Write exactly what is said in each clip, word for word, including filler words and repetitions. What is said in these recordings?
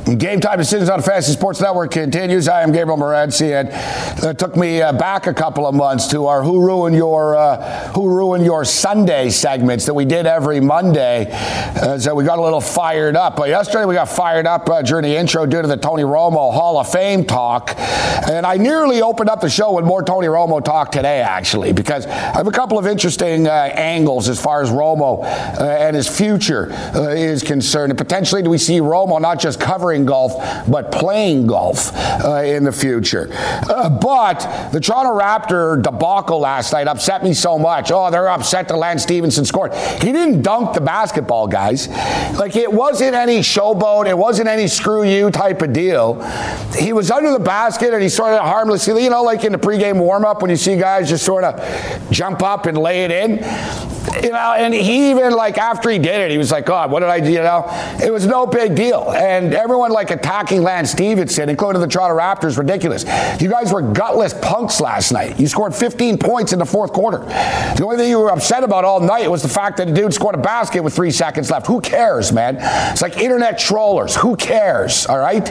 Game Time Decisions on Fantasy Sports Network continues. I am Gabriel Morency, and it took me uh, back a couple of months to our Who Ruined Your uh, Who Ruined Your Sunday segments that we did every Monday. Uh, so we got a little fired up. But yesterday we got fired up uh, during the intro due to the Tony Romo Hall of Fame talk. And I nearly opened up the show with more Tony Romo talk today, actually, because I have a couple of interesting uh, angles as far as Romo uh, and his future uh, is concerned. And potentially do we see Romo not just covering golf, but playing golf uh, in the future. Uh, but the Toronto Raptor debacle last night upset me so much. Oh, they're upset that Lance Stephenson scored. He didn't dunk the basketball, guys. Like, it wasn't any showboat. It wasn't any screw you type of deal. He was under the basket and he sort of harmlessly, you know, like in the pregame warm-up when you see guys just sort of jump up and lay it in. You know, and he even, like, after he did it, he was like, God, what did I do? You know, it was no big deal. And everyone, like, attacking Lance Stephenson, including the Toronto Raptors, ridiculous. You guys were gutless punks last night. You scored fifteen points in the fourth quarter. The only thing you were upset about all night was the fact that the dude scored a basket with three seconds left. Who cares, man? It's like internet trollers. Who cares, all right?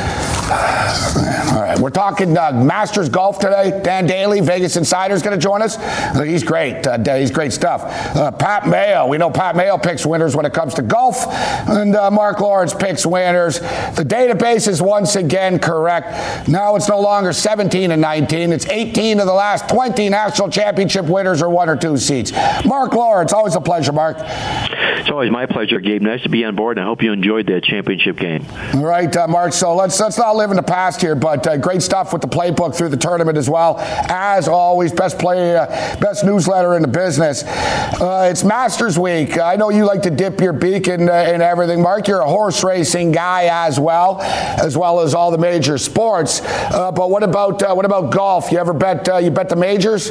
All right, we're talking uh, Masters golf today. Dan Daly, Vegas Insider, is going to join us. Uh, he's great. Uh, he's great stuff. Uh, Pat Mayo. We know Pat Mayo picks winners when it comes to golf. And uh, Mark Lawrence picks winners. The database is once again correct. Now it's no longer seventeen and nineteen. It's eighteen of the last twenty national championship winners are one or two seats. Mark Lawrence, always a pleasure, Mark. It's always my pleasure, Gabe. Nice to be on board, and I hope you enjoyed that championship game. All right, uh, Mark. So let's let's not live in the past here, but uh, great stuff with the playbook through the tournament as well. As always, best play, uh, best newsletter in the business. Uh, it's Masters Week. I know you like to dip your beak in, uh, in everything, Mark. You're a horse racing guy as well, as well as all the major sports. Uh, but what about uh, what about golf? You ever bet? Uh, you bet the majors?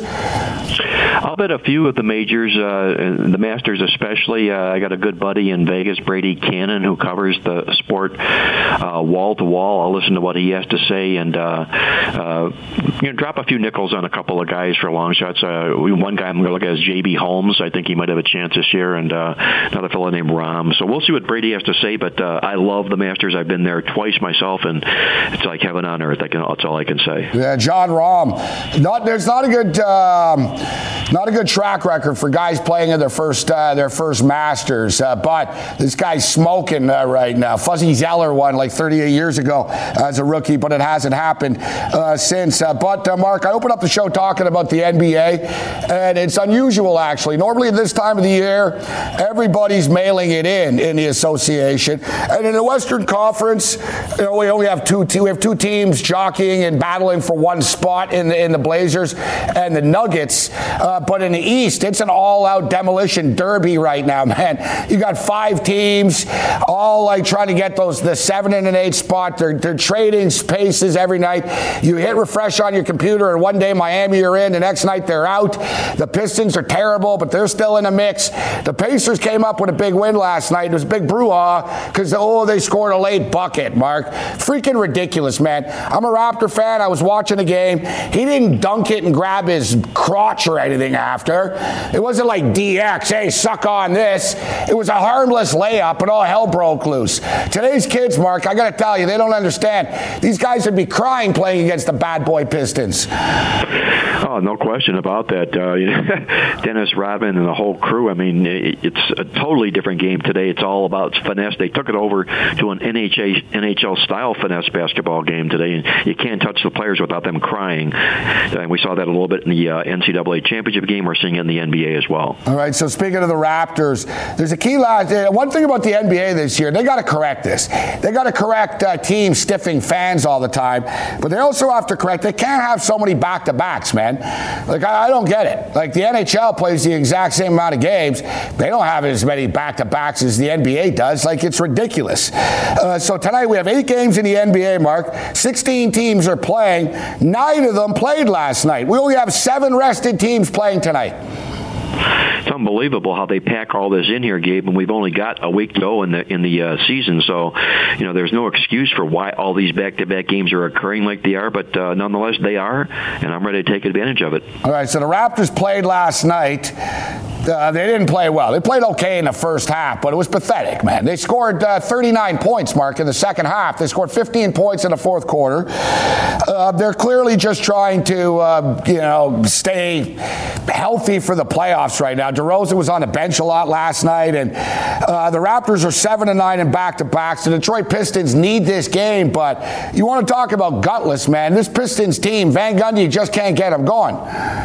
I'll bet a few of the majors, uh, the Masters especially. Uh, I got a good buddy in Vegas, Brady Cannon, who covers the sport uh, wall to wall. I'll listen to what he has to say and uh, uh, you know, drop a few nickels on a couple of guys for long shots. Uh, one guy I'm going to look at is J B Holmes. I think he might have a chance this year, and uh, another fellow named Rahm. So we'll see what Brady has to say, but uh, I love the Masters. I've been there twice myself, and it's like heaven on earth. I can, that's all I can say. Yeah, John Rahm. Not, there's not a good... Um, Not a good track record for guys playing in their first uh, their first Masters, uh, but this guy's smoking uh, right now. Fuzzy Zeller won like thirty-eight years ago as a rookie, but it hasn't happened uh, since. Uh, but, uh, Mark, I opened up the show talking about the N B A, and it's unusual, actually. Normally at this time of the year, everybody's mailing it in in the association. And in the Western Conference, you know, we only have two, te- we have two teams jockeying and battling for one spot in the, in the Blazers and the Nuggets. Uh, but in the East, it's an all-out demolition derby right now, man. You got five teams, all like trying to get those the seven and an eight spot. They're they're trading spaces every night. You hit refresh on your computer, and one day Miami are in, the next night they're out. The Pistons are terrible, but they're still in the mix. The Pacers came up with a big win last night. It was a big brouhaha because oh, they scored a late bucket. Mark, freaking ridiculous, man. I'm a Raptor fan. I was watching the game. He didn't dunk it and grab his crotch or anything after. It wasn't like D X, hey, suck on this. It was a harmless layup, and all hell broke loose. Today's kids, Mark, I got to tell you, they don't understand. These guys would be crying playing against the bad boy Pistons. Oh, no question about that. Uh, you know, Dennis Rodman and the whole crew, I mean, it's a totally different game today. It's all about finesse. They took it over to an N H L-style finesse basketball game today, and you can't touch the players without them crying. And we saw that a little bit in the uh, N C double A championship game. We're seeing it in the N B A as well. All right, so speaking of the Raptors, there's a key last, uh, one thing about the N B A this year, they got to correct this. They got to correct uh, teams stiffing fans all the time, but they also have to correct, they can't have so many back-to-backs, man. Like, I, I don't get it. Like, the N H L plays the exact same amount of games. They don't have as many back-to-backs as the N B A does. Like, it's ridiculous. Uh, so tonight we have eight games in the N B A, Mark. sixteen teams are playing. Nine of them played last night. We only have seven rested teams playing tonight. it's unbelievable how they pack all this in here, Gabe, and we've only got a week to go in the in the uh, season. So, you know, there's no excuse for why all these back-to-back games are occurring like they are, but uh, nonetheless, they are, and I'm ready to take advantage of it. All right, so the Raptors played last night. Uh, they didn't play well. They played okay in the first half, but it was pathetic, man. They scored uh, thirty-nine points, Mark, in the second half. They scored fifteen points in the fourth quarter. Uh, they're clearly just trying to, uh, you know, stay healthy for the playoffs right now. DeRozan was on the bench a lot last night, and uh, the Raptors are seven and nine in back-to-backs. The Detroit Pistons need this game, but you want to talk about gutless, man. This Pistons team, Van Gundy just can't get them going.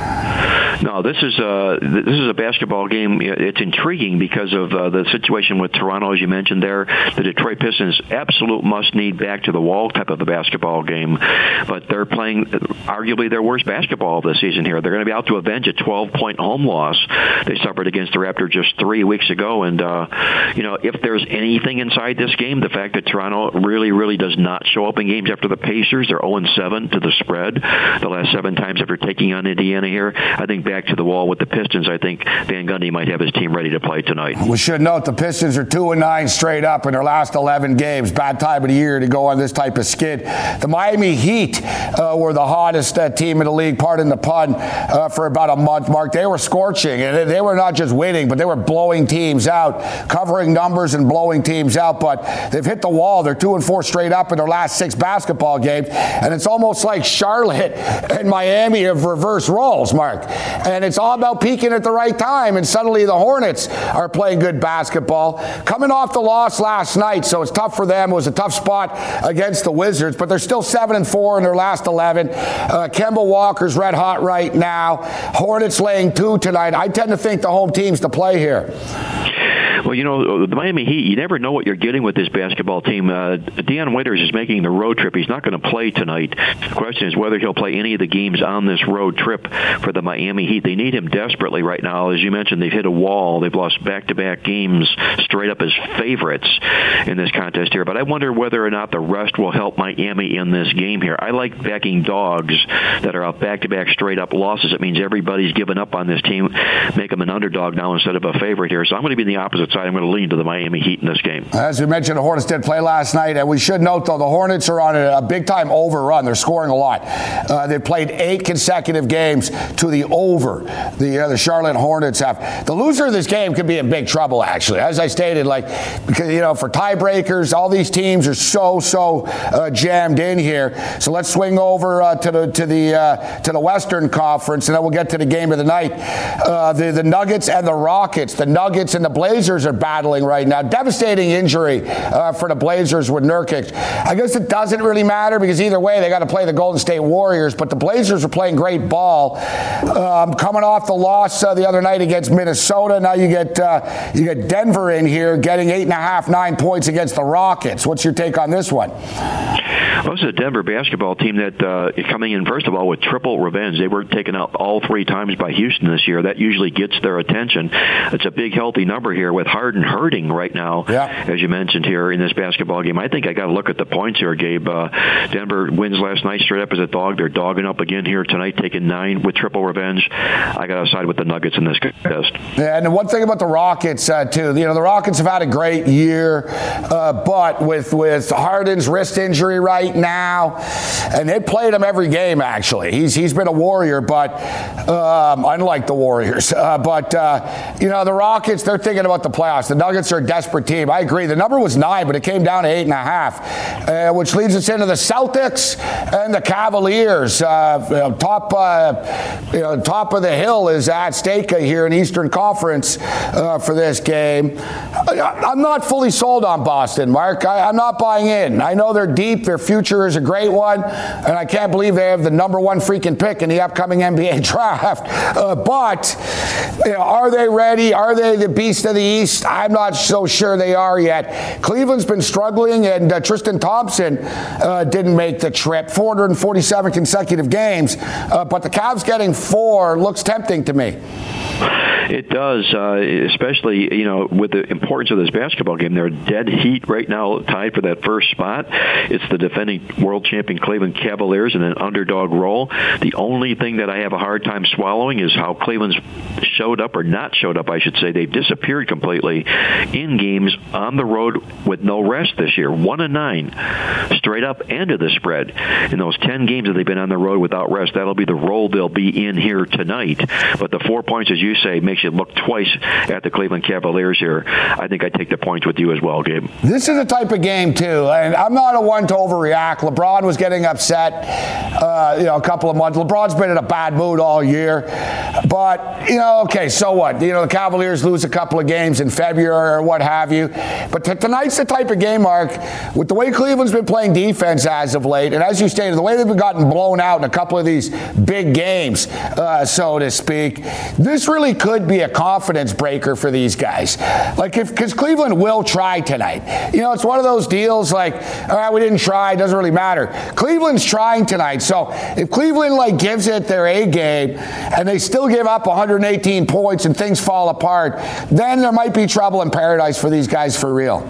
No, this is a this is a basketball game. It's intriguing because of uh, the situation with Toronto, as you mentioned there. The Detroit Pistons, absolute must-need back-to-the-wall type of a basketball game, but they're playing arguably their worst basketball of the season here. They're going to be out to avenge a twelve-point home loss they suffered against the Raptors just three weeks ago. And uh, you know, if there's anything inside this game, the fact that Toronto really, really does not show up in games after the Pacers. They're oh and seven to the spread the last seven times after taking on Indiana here. I think back to the wall with the Pistons. I think Van Gundy might have his team ready to play tonight. We should note the Pistons are two and nine straight up in their last eleven games. Bad time of the year to go on this type of skid. The Miami Heat uh, were the hottest uh, team in the league, pardon the pun, uh, for about a month, Mark. They were scorching, and they were not just winning, but they were blowing teams out, covering numbers and blowing teams out. But they've hit the wall. They're two and four straight up in their last six basketball games, and it's almost like Charlotte and Miami have reversed roles, Mark. And it's all about peaking at the right time, and suddenly the Hornets are playing good basketball. Coming off the loss last night, so it's tough for them. It was a tough spot against the Wizards, but they're still seven and four in their last eleven. Uh, Kemba Walker's red hot right now. Hornets laying two tonight. I tend to think the home team's to play here. Well, you know, the Miami Heat, you never know what you're getting with this basketball team. Uh, Deion Waiters is making the road trip. He's not going to play tonight. The question is whether he'll play any of the games on this road trip for the Miami Heat. They need him desperately right now. As you mentioned, they've hit a wall. They've lost back-to-back games straight up as favorites in this contest here. But I wonder whether or not the rest will help Miami in this game here. I like backing dogs that are out back-to-back straight-up losses. It means everybody's given up on this team. Make them an underdog now instead of a favorite here. So I'm going to be in the opposite side. I'm going to lean to the Miami Heat in this game. As we mentioned, the Hornets did play last night, and we should note, though, the Hornets are on a, a big-time overrun. They're scoring a lot. Uh, they've played eight consecutive games to the over. The uh, the Charlotte Hornets have. The loser of this game could be in big trouble, actually. As I stated, like, because, you know, for tiebreakers, all these teams are so, so uh, jammed in here. So let's swing over uh, to the to the uh, to the Western Conference, and then we'll get to the game of the night. Uh, the the Nuggets and the Rockets. The Nuggets and the Blazers are battling right now. Devastating injury uh, for the Blazers with Nurkic. I guess it doesn't really matter because either way they got to play the Golden State Warriors, but the Blazers are playing great ball. Um, coming off the loss uh, the other night against Minnesota, now you get uh, you get Denver in here getting eight and a half, nine points against the Rockets. What's your take on this one? Well, this is a Denver basketball team that uh, is coming in, first of all, with triple revenge. They were taken out all three times by Houston this year. That usually gets their attention. It's a big, healthy number here with Harden hurting right now, yeah. as you mentioned here in this basketball game. I think I got to look at the points here, Gabe. Uh, Denver wins last night straight up as a dog. They're dogging up again here tonight, taking nine with triple revenge. I got to side with the Nuggets in this contest. Yeah, and one thing about the Rockets, uh, too, you know, the Rockets have had a great year, uh, but with, with Harden's wrist injury right now, and they played him every game, actually. He's He's been a Warrior, but um, unlike the Warriors. Uh, but, uh, you know, the Rockets, they're thinking about the playoffs. The Nuggets are a desperate team. I agree. The number was nine, but it came down to eight and a half, uh, which leads us into the Celtics and the Cavaliers. Uh, you know, top, uh, you know, top of the hill is at stake here in Eastern Conference uh, for this game. I'm not fully sold on Boston, Mark. I, I'm not buying in. I know they're deep. Their future is a great one, and I can't believe they have the number one freaking pick in the upcoming N B A draft. Uh, but you know, are they ready? Are they the beast of the East? I'm not so sure they are yet. Cleveland's been struggling, and uh, Tristan Thompson uh, didn't make the trip. four hundred forty-seven consecutive games, uh, but the Cavs getting four looks tempting to me. It does, uh, especially, you know, with the importance of this basketball game. They're dead heat right now, tied for that first spot. It's the defending world champion Cleveland Cavaliers in an underdog role. The only thing that I have a hard time swallowing is how Cleveland's showed up, or not showed up, I should say. They've disappeared completely in games on the road with no rest this year. One and nine, straight up and to the spread. In those ten games that they've been on the road without rest, that'll be the role they'll be in here tonight. But the four points, as you say, makes you look twice at the Cleveland Cavaliers here. I think I take the points with you as well, Gabe. This is a type of game, too, and I'm not a one to overreact. LeBron was getting upset, uh, you know, a couple of months. LeBron's been in a bad mood all year. But, you know, okay, so what? You know, the Cavaliers lose a couple of games in February or what have you. But t- tonight's the type of game, Mark, with the way Cleveland's been playing defense as of late, and as you stated, the way they've gotten blown out in a couple of these big games, uh, so to speak, this really could be a confidence breaker for these guys. Like, if because Cleveland will try tonight. You know, it's one of those deals like, all right, we didn't try, it doesn't really matter. Cleveland's trying tonight. So if Cleveland, like, gives it their A game and they still give up one hundred eighteen points and things fall apart, then there might be trouble in paradise for these guys for real.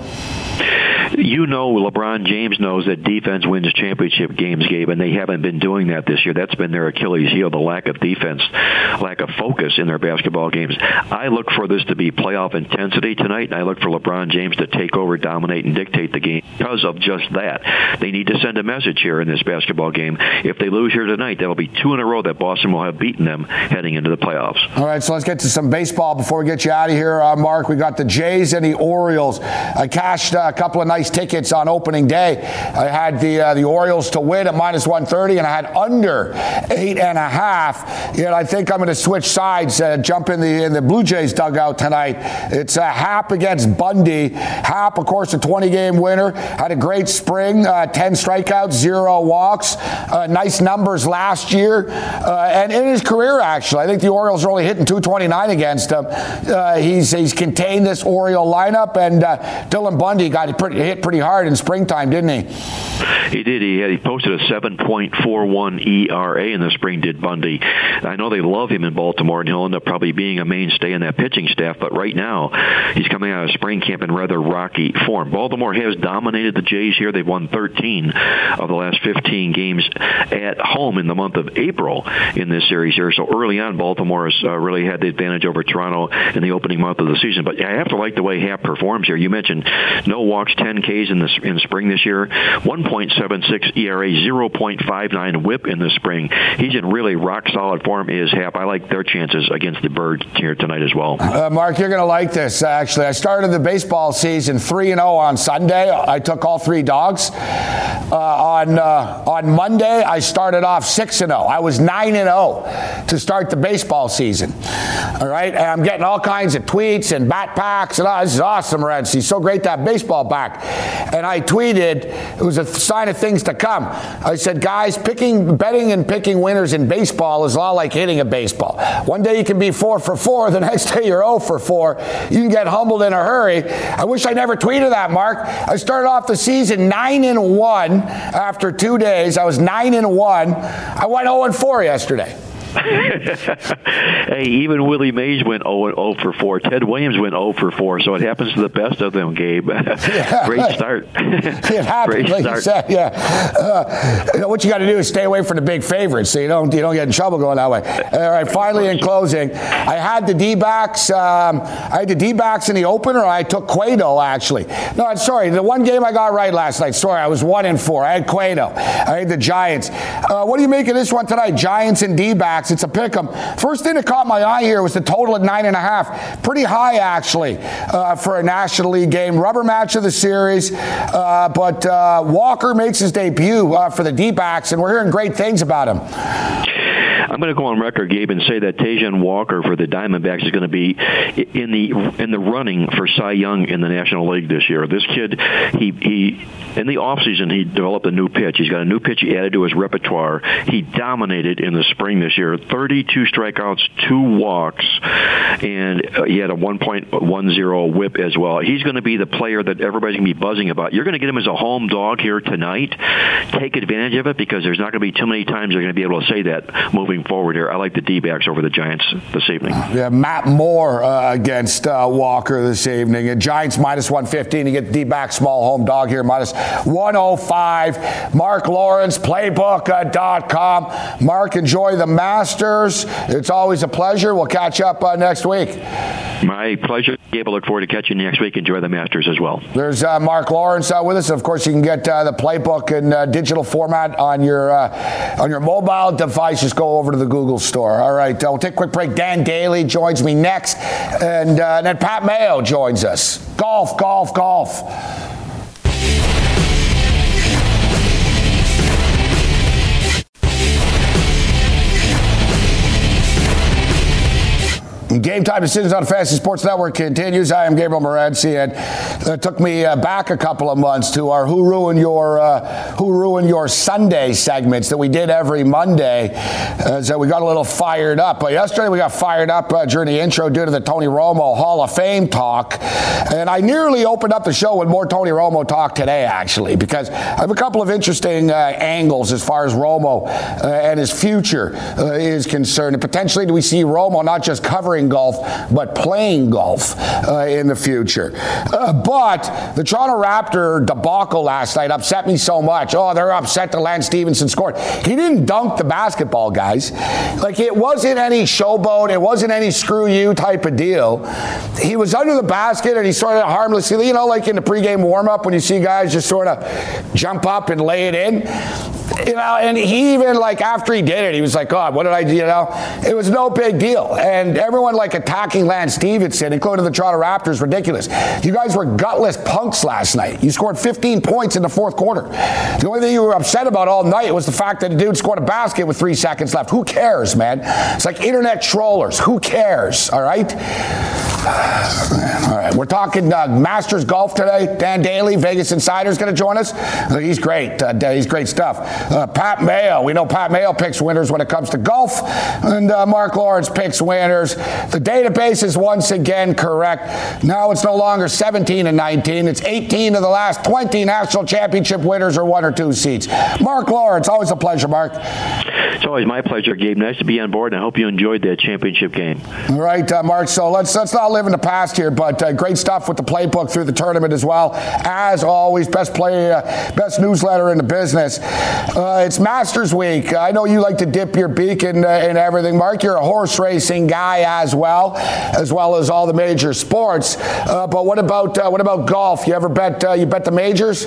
You know, LeBron James knows that defense wins championship games, Gabe, and they haven't been doing that this year. That's been their Achilles heel, the lack of defense, lack of focus in their basketball games. I look for this to be playoff intensity tonight, and I look for LeBron James to take over, dominate, and dictate the game because of just that. They need to send a message here in this basketball game. If they lose here tonight, that'll be two in a row that Boston will have beaten them heading into the playoffs. All right, so let's get to some baseball before we get you out of here, uh, Mark. We got the Jays and the Orioles. I cashed uh, a couple of nice tickets on opening day. I had the uh, the Orioles to win at minus one thirty, and I had under eight and a half. Yet I think I'm going to switch sides, uh, jump in the in the Blue Jays dugout tonight. It's uh, Happ against Bundy. Happ, of course, a twenty-game winner. Had a great spring, uh, ten strikeouts, zero walks. Uh, nice numbers last year, uh, and in his career, actually, I think the Orioles are only hitting two twenty-nine against him. Uh, he's he's contained this Oriole lineup, and uh, Dylan Bundy got pretty, hit pretty hard in springtime, didn't he? He did. He had, he posted a seven point four one E R A in the spring, did Bundy. I know they love him in Baltimore, and he'll end up probably being a mainstay in that pitching staff, but right now he's coming out of spring camp in rather rocky form. Baltimore has dominated the Jays here. They've won thirteen of the last fifteen games at home in the month of April in this series here. So early on, Baltimore has uh, really had the advantage over Toronto in the opening month of the season. But I have to like the way Happ performs here. You mentioned no walks, ten Ks in the in spring this year, one point seven six E R A, zero point five nine whip in the spring. He's in really rock-solid form, is Happ. I like their chances against the Birds here tonight as well. Uh, Mark, you're going to like this, actually. I started the baseball season three and oh on Sunday. I took all three dogs. Uh, on uh, on Monday, I started off six and oh. I was nine and oh to start the baseball season. All right? And I'm getting all kinds of tweets and bat packs. And oh, this is awesome, Reds. It's so great to have baseball back. And I tweeted, it was a sign of things to come. I said, guys, picking, betting and picking winners in baseball is a lot like hitting a baseball. One day you can be four for four, the next day you're oh for four. You can get humbled in a hurry. I wish I never tweeted that, Mark. I started off the season nine and one after two days. I was nine and one. I went oh and four yesterday. Hey, even Willie Mays went oh for four. Ted Williams went oh for four, so it happens to the best of them, Gabe. Yeah, Great right. start. It happens, Great like start. You said, yeah. Uh, you know, what you got to do is stay away from the big favorites so you don't you don't get in trouble going that way. All right, finally in closing, I had the D-backs. Um, I had the D-backs in the opener. I took Cueto, actually. No, I'm sorry. The one game I got right last night. Sorry, I was one and four. I had Cueto. I had the Giants. Uh, what do you make of this one tonight? Giants and D-backs. It's a pick 'em. First thing that caught my eye here was the total at nine and a half. Pretty high, actually, uh, for a National League game. Rubber match of the series. Uh, but uh, Walker makes his debut uh, for the D-backs, and we're hearing great things about him. I'm going to go on record, Gabe, and say that Tajon Walker for the Diamondbacks is going to be in the in the running for Cy Young in the National League this year. This kid, he he in the offseason, he developed a new pitch. He's got a new pitch he added to his repertoire. He dominated in the spring this year. thirty-two strikeouts, two walks, and he had a one point one oh whip as well. He's going to be the player that everybody's going to be buzzing about. You're going to get him as a home dog here tonight. Take advantage of it because there's not going to be too many times you're going to be able to say that moving moving forward here, I like the D-backs over the Giants this evening. Yeah, Matt Moore uh, against uh, Walker this evening. And Giants minus one fifteen. You get the D-back small home dog here, minus one oh five. Mark Lawrence, playbook dot com. Mark, enjoy the Masters. It's always a pleasure. We'll catch up uh, next week. My pleasure. Gabe, I look forward to catching you next week. Enjoy the Masters as well. There's uh, Mark Lawrence uh, with us. Of course, you can get uh, the playbook in uh, digital format on your uh, on your mobile device. Just go over to the Google store. All right, uh, we'll take a quick break. Dan Daly joins me next, and, uh, and then Pat Mayo joins us. Golf, golf, golf. Game Time Decisions on Fantasy Sports Network continues. I am Gabriel Morency, and it took me uh, back a couple of months to our Who Ruined Your uh, Who Ruined Your Sunday segments that we did every Monday. Uh, so we got a little fired up. But yesterday we got fired up uh, during the intro due to the Tony Romo Hall of Fame talk. And I nearly opened up the show with more Tony Romo talk today, actually, because I have a couple of interesting uh, angles as far as Romo uh, and his future uh, is concerned. And potentially do we see Romo not just covering golf, but playing golf uh, in the future. Uh, but the Toronto Raptor debacle last night upset me so much. Oh, they're upset that Lance Stevenson scored. He didn't dunk the basketball, guys. Like, it wasn't any showboat. It wasn't any screw you type of deal. He was under the basket and he sort of harmlessly, you know, like in the pregame warm-up when you see guys just sort of jump up and lay it in. You know, and he even, like, after he did it, he was like, God, what did I do? You know, it was no big deal. And everyone, like, attacking Lance Stevenson, including the Toronto Raptors, ridiculous. You guys were gutless punks last night. You scored fifteen points in the fourth quarter. The only thing you were upset about all night was the fact that the dude scored a basket with three seconds left. Who cares, man? It's like internet trollers. Who cares, all right? All right, we're talking uh, Masters golf today. Dan Daly, Vegas Insider, is going to join us. Uh, he's great. Uh, he's great stuff. Uh, Pat Mayo. We know Pat Mayo picks winners when it comes to golf. And uh, Mark Lawrence picks winners. The database is once again correct. Now it's no longer seventeen and nineteen. It's eighteen of the last twenty national championship winners are one or two seats. Mark Lawrence, always a pleasure, Mark. It's always my pleasure, Gabe. Nice to be on board, and I hope you enjoyed that championship game. All right, uh, Mark. So let's let's not live in the past here, but uh, great stuff with the playbook through the tournament as well. As always, best play, uh, best newsletter in the business. Uh, it's Masters Week. I know you like to dip your beak in, uh, in everything, Mark. You're a horse racing guy as well, as well as all the major sports. Uh, but what about uh, what about golf? You ever bet? Uh, you bet the majors?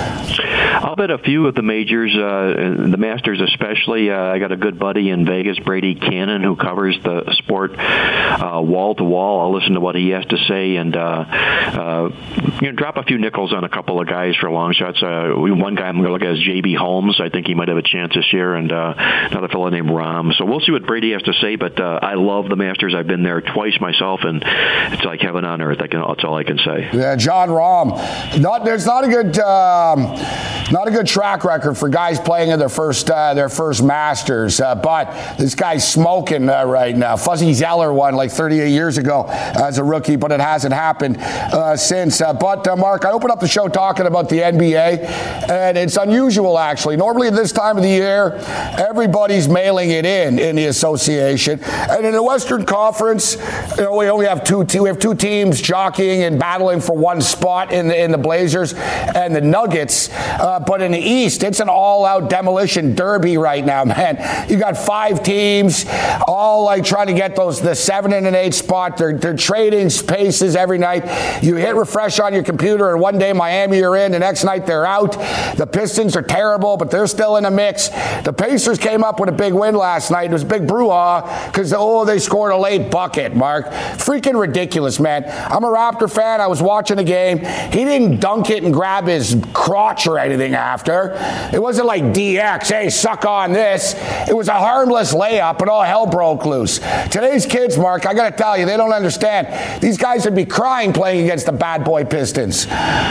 I'll bet a few of the majors, uh, the Masters especially. Uh, I got a good buddy in Vegas, Brady Cannon, who covers the sport uh, wall to wall. I'll listen to what he has to say and uh, uh, you know, drop a few nickels on a couple of guys for long shots. Uh, one guy I'm going to look at is J B Holmes. I think he might have a chance this year, and uh, another fellow named Rahm. So we'll see what Brady has to say, but uh, I love the Masters. I've been there twice myself, and it's like heaven on earth. I can, that's all I can say. Yeah, John Rahm. Not, there's not a good... Um, Not a good track record for guys playing in their first uh, their first Masters, uh, but this guy's smoking uh, right now. Fuzzy Zeller won like thirty-eight years ago as a rookie, but it hasn't happened uh, since. Uh, but, uh, Mark, I opened up the show talking about the N B A, and it's unusual, actually. Normally at this time of the year, everybody's mailing it in in the association. And in the Western Conference, you know, we only have two, te- we have two teams jockeying and battling for one spot in the, in the Blazers and the Nuggets. Uh, but in the East, it's an all-out demolition derby right now, man. You got five teams, all like trying to get those the seven and an eight spot. They're they're trading spaces every night. You hit refresh on your computer, and one day Miami are in, the next night they're out. The Pistons are terrible, but they're still in the mix. The Pacers came up with a big win last night. It was a big brouhaha because oh, they scored a late bucket. Mark, freaking ridiculous, man. I'm a Raptor fan. I was watching the game. He didn't dunk it and grab his crotch or anything after. It wasn't like D X, hey, suck on this. It was a harmless layup, and all hell broke loose. Today's kids, Mark, I got to tell you, they don't understand. These guys would be crying playing against the bad boy Pistons.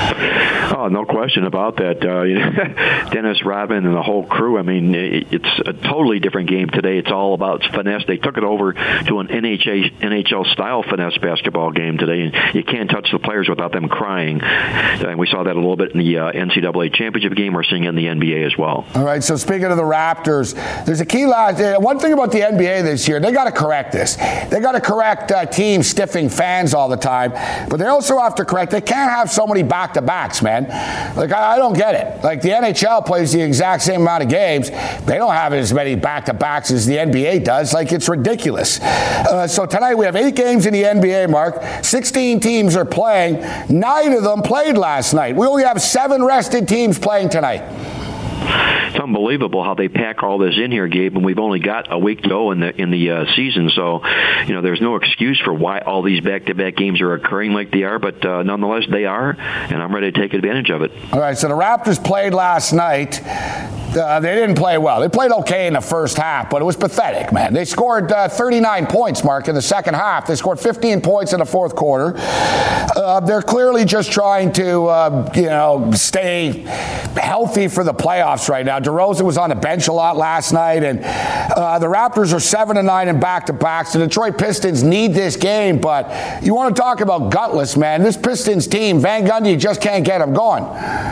Oh, no question about that. Uh, Dennis Rodman and the whole crew, I mean, it's a totally different game today. It's all about finesse. They took it over to an N H L-style finesse basketball game today, and you can't touch the players without them crying. And we saw that a little bit in the uh, N C double A championship competitive game. We're seeing it in the N B A as well. All right, so speaking of the Raptors, there's a key last, uh, one thing about the N B A this year, they got to correct this. They got to correct uh, teams stiffing fans all the time, but they also have to correct, they can't have so many back-to-backs, man. Like, I, I don't get it. Like, the N H L plays the exact same amount of games. They don't have as many back-to-backs as the N B A does. Like, it's ridiculous. Uh, so tonight we have eight games in the N B A, Mark. sixteen teams are playing. Nine of them played last night. We only have seven rested teams playing tonight. It's unbelievable how they pack all this in here, Gabe, and we've only got a week to go in the in the uh, season. So, you know, there's no excuse for why all these back-to-back games are occurring like they are, but uh, nonetheless, they are, and I'm ready to take advantage of it. All right, so the Raptors played last night. Uh, they didn't play well. They played okay in the first half, but it was pathetic, man. They scored uh, thirty-nine points, Mark, in the second half. They scored fifteen points in the fourth quarter. Uh, they're clearly just trying to, uh, you know, stay healthy for the playoffs right now. DeRozan was on the bench a lot last night, and uh, the Raptors are seven and nine in back-to-backs. The Detroit Pistons need this game, but you want to talk about gutless, man. This Pistons team, Van Gundy just can't get them going.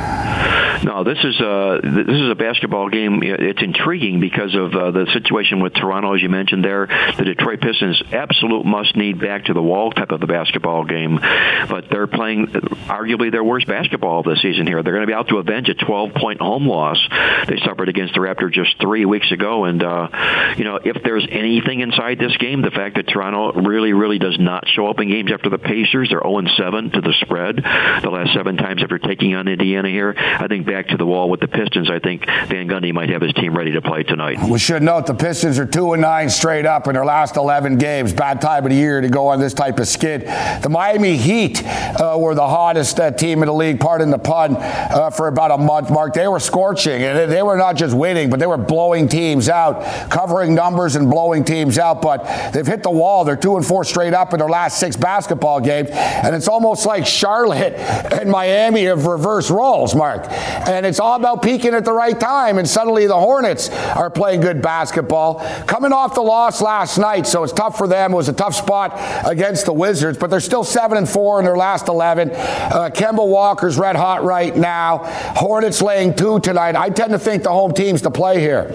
No, this is a this is a basketball game. It's intriguing because of uh, the situation with Toronto, as you mentioned there. The Detroit Pistons, absolute must-need back-to-the-wall type of a basketball game, but they're playing arguably their worst basketball of the season here. They're going to be out to avenge a twelve-point home loss they suffered against the Raptors just three weeks ago. And uh, you know, if there's anything inside this game, the fact that Toronto really, really does not show up in games after the Pacers. They're oh and seven to the spread the last seven times after taking on Indiana here. I think back to the wall with the Pistons. I think Van Gundy might have his team ready to play tonight. We should note the Pistons are two and nine straight up in their last eleven games. Bad time of the year to go on this type of skid. The Miami Heat uh, were the hottest uh, team in the league, pardon the pun, uh, for about a month, Mark. They were scorching, and they were not just winning, but they were blowing teams out, covering numbers and blowing teams out. But they've hit the wall. They're two and four straight up in their last six basketball games, and it's almost like Charlotte and Miami have reversed roles, Mark. And it's all about peaking at the right time, and suddenly the Hornets are playing good basketball. Coming off the loss last night, so it's tough for them. It was a tough spot against the Wizards, but they're still seven and four in their last eleven. Uh, Kemba Walker's red hot right now. Hornets laying two tonight. I tend to think the home team's to play here.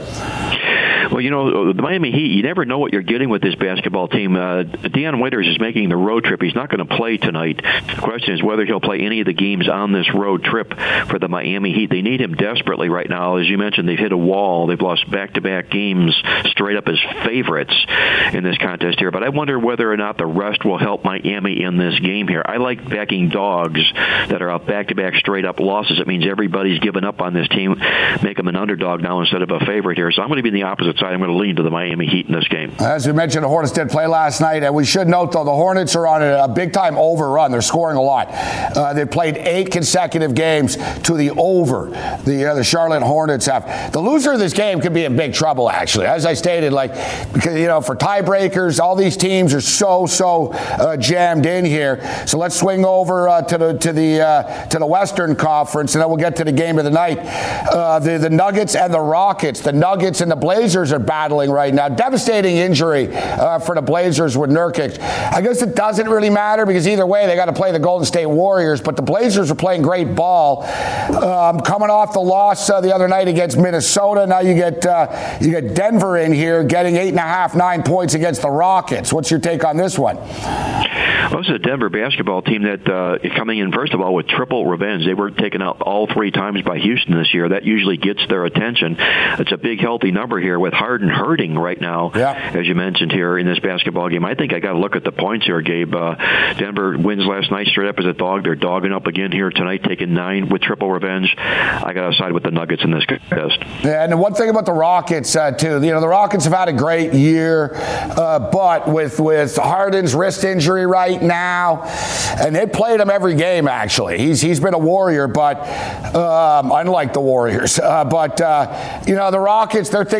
Well, you know, the Miami Heat, you never know what you're getting with this basketball team. Uh, Deion Waiters is making the road trip. He's not going to play tonight. The question is whether he'll play any of the games on this road trip for the Miami Heat. They need him desperately right now. As you mentioned, they've hit a wall. They've lost back-to-back games straight up as favorites in this contest here. But I wonder whether or not the rest will help Miami in this game here. I like backing dogs that are out back-to-back straight-up losses. It means everybody's given up on this team. Make them an underdog now instead of a favorite here. So I'm going to be in the opposite side. I'm going to lean to the Miami Heat in this game. As we mentioned, the Hornets did play last night, and we should note, though, the Hornets are on a, a big-time overrun. They're scoring a lot. Uh, they've played eight consecutive games to the over. The uh, the Charlotte Hornets have. The loser of this game could be in big trouble, actually. As I stated, like, because, you know, for tiebreakers, all these teams are so, so uh, jammed in here. So let's swing over uh, to the to the uh, to the Western Conference, and then we'll get to the game of the night. Uh, the the Nuggets and the Rockets. The Nuggets and the Blazers are battling right now. Devastating injury uh, for the Blazers with Nurkic. I guess it doesn't really matter because either way they got to play the Golden State Warriors, but the Blazers are playing great ball. Um, coming off the loss uh, the other night against Minnesota, now you get uh, you get Denver in here getting eight and a half, nine points against the Rockets. What's your take on this one? Well, this is a Denver basketball team that uh, is coming in, first of all, with triple revenge. They were taken out all three times by Houston this year. That usually gets their attention. It's a big, healthy number here with Harden hurting right now, yeah. as you mentioned here in this basketball game. I think I got to look at the points here, Gabe. Uh, Denver wins last night straight up as a dog. They're dogging up again here tonight, taking nine with triple revenge. I got to side with the Nuggets in this contest. Yeah, and the one thing about the Rockets, uh, too, you know, the Rockets have had a great year, uh, but with, with Harden's wrist injury right now, and they played him every game, actually. He's He's been a Warrior, but um, unlike the Warriors. Uh, but, uh, you know, the Rockets, they're thinking about the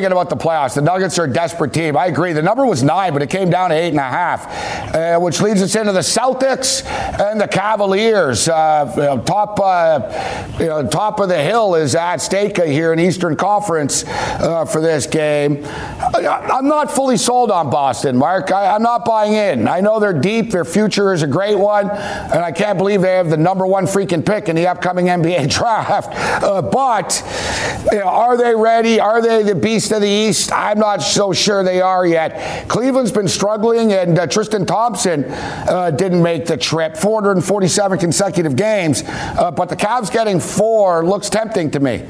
playoffs. The Nuggets are a desperate team. I agree. The number was nine, but it came down to eight and a half, uh, which leads us into the Celtics and the Cavaliers. Uh, you know, top, uh, you know, top of the hill is at stake here in Eastern Conference uh, for this game. I'm not fully sold on Boston, Mark. I, I'm not buying in. I know they're deep. Their future is a great one, and I can't believe they have the number one freaking pick in the upcoming N B A draft. Uh, but you know, are they ready? Are they the beast of the East? I'm not so sure they are yet. Cleveland's been struggling, and uh, Tristan Thompson uh, didn't make the trip. four hundred forty-seven consecutive games, uh, but the Cavs getting four looks tempting to me.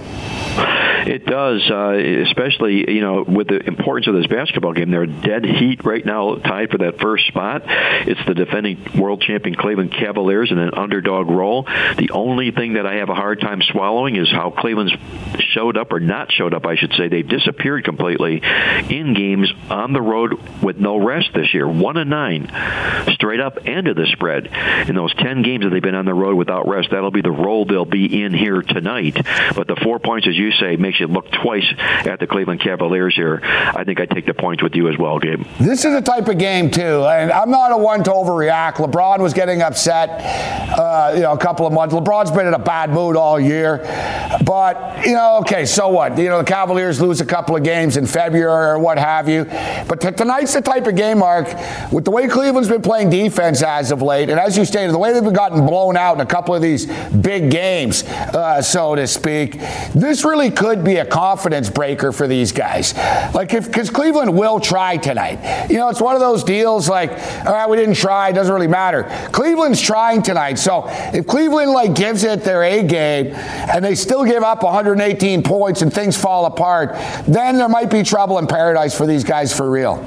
It does, uh, especially, you know, with the importance of this basketball game. They're dead heat right now, tied for that first spot. It's the defending world champion Cleveland Cavaliers in an underdog role. The only thing that I have a hard time swallowing is how Cleveland's showed up, or not showed up, I should say. They've disappeared completely in games on the road with no rest this year. One and nine, straight up and to the spread. In those ten games that they've been on the road without rest, that'll be the role they'll be in here tonight. But the four points, as you say, makes you look twice at the Cleveland Cavaliers here. I think I take the points with you as well, Gabe. This is a type of game, too, and I'm not a one to overreact. LeBron was getting upset, uh, you know, a couple of months. LeBron's been in a bad mood all year, but, you know, okay, so what? You know, the Cavaliers lose a couple of games in February or what have you, but t- tonight's the type of game, Mark, with the way Cleveland's been playing defense as of late, and as you stated, the way they've gotten blown out in a couple of these big games, uh, so to speak, this really could be a confidence breaker for these guys. Like, if, because Cleveland will try tonight. You know, it's one of those deals like, all right, we didn't try, it doesn't really matter. Cleveland's trying tonight. So if Cleveland, like, gives it their A game and they still give up one hundred eighteen points and things fall apart, then there might be trouble in paradise for these guys for real.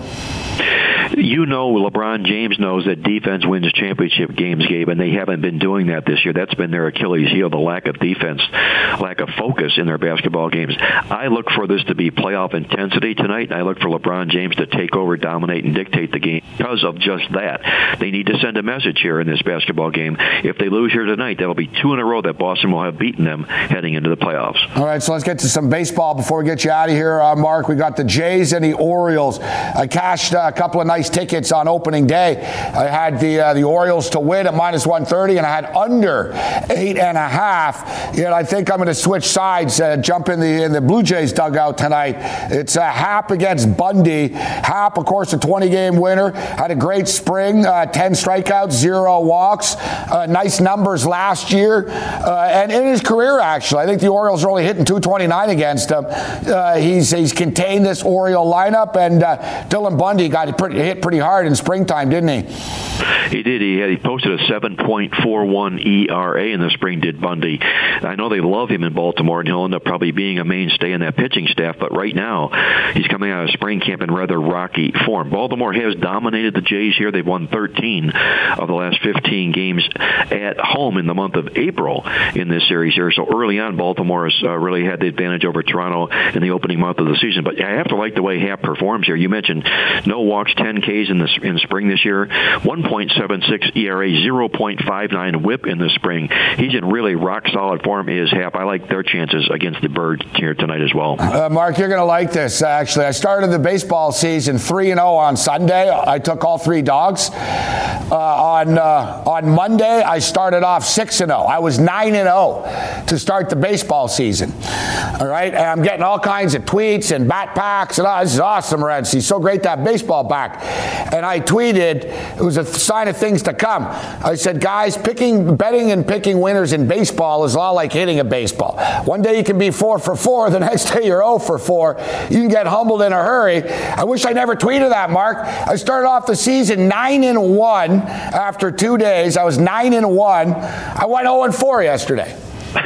You know, LeBron James knows that defense wins championship games, Gabe, and they haven't been doing that this year. That's been their Achilles heel, the lack of defense, lack of focus in their basketball games. I look for this to be playoff intensity tonight, and I look for LeBron James to take over, dominate, and dictate the game because of just that. They need to send a message here in this basketball game. If they lose here tonight, that'll be two in a row that Boston will have beaten them heading into the playoffs. All right, so let's get to some baseball before we get you out of here, uh, Mark. We got the Jays and the Orioles. I cashed uh, a couple of nice tickets on opening day. I had the uh, the Orioles to win at minus one thirty, and I had under eight and a half. Yet I think I'm going to switch sides, uh, jump in the in the Blue Jays dugout tonight. It's a uh, Happ against Bundy. Happ, of course, a twenty-game winner. Had a great spring, uh, ten strikeouts, zero walks. Uh, nice numbers last year, uh, and in his career, actually, I think the Orioles are only hitting two twenty-nine against him. Uh, he's he's contained this Oriole lineup, and uh, Dylan Bundy got pretty, hit pretty hard in springtime, didn't he? He did. He had, he posted a seven point four one E R A in the spring, did Bundy. I know they love him in Baltimore, and he'll end up probably being a mainstay in that pitching staff, but right now he's coming out of spring camp in rather rocky form. Baltimore has dominated the Jays here. They've won thirteen of the last fifteen games at home in the month of April in this series here. So early on, Baltimore has uh, really had the advantage over Toronto in the opening month of the season. But I have to like the way Happ performs here. You mentioned no walks, ten Ks in the in spring this year, one point seven six E R A, zero point five nine whip in the spring. He's in really rock-solid form, is Happ. I like their chances against the Birds here tonight as well. Uh, Mark, you're going to like this, actually. I started the baseball season three and oh on Sunday. I took all three dogs. Uh, on uh, on Monday, I started off six and oh. I was nine and oh to start the baseball season. All right? And I'm getting all kinds of tweets and bat packs. And oh, this is awesome, Reds. It's so great to have baseball back. And I tweeted, it was a sign of things to come. I said, guys, picking, betting and picking winners in baseball is a lot like hitting a baseball. One day you can be four for four, the next day you're oh for four. You can get humbled in a hurry. I wish I never tweeted that, Mark. I started off the season nine and one after two days. I was nine and one. I went oh and four yesterday.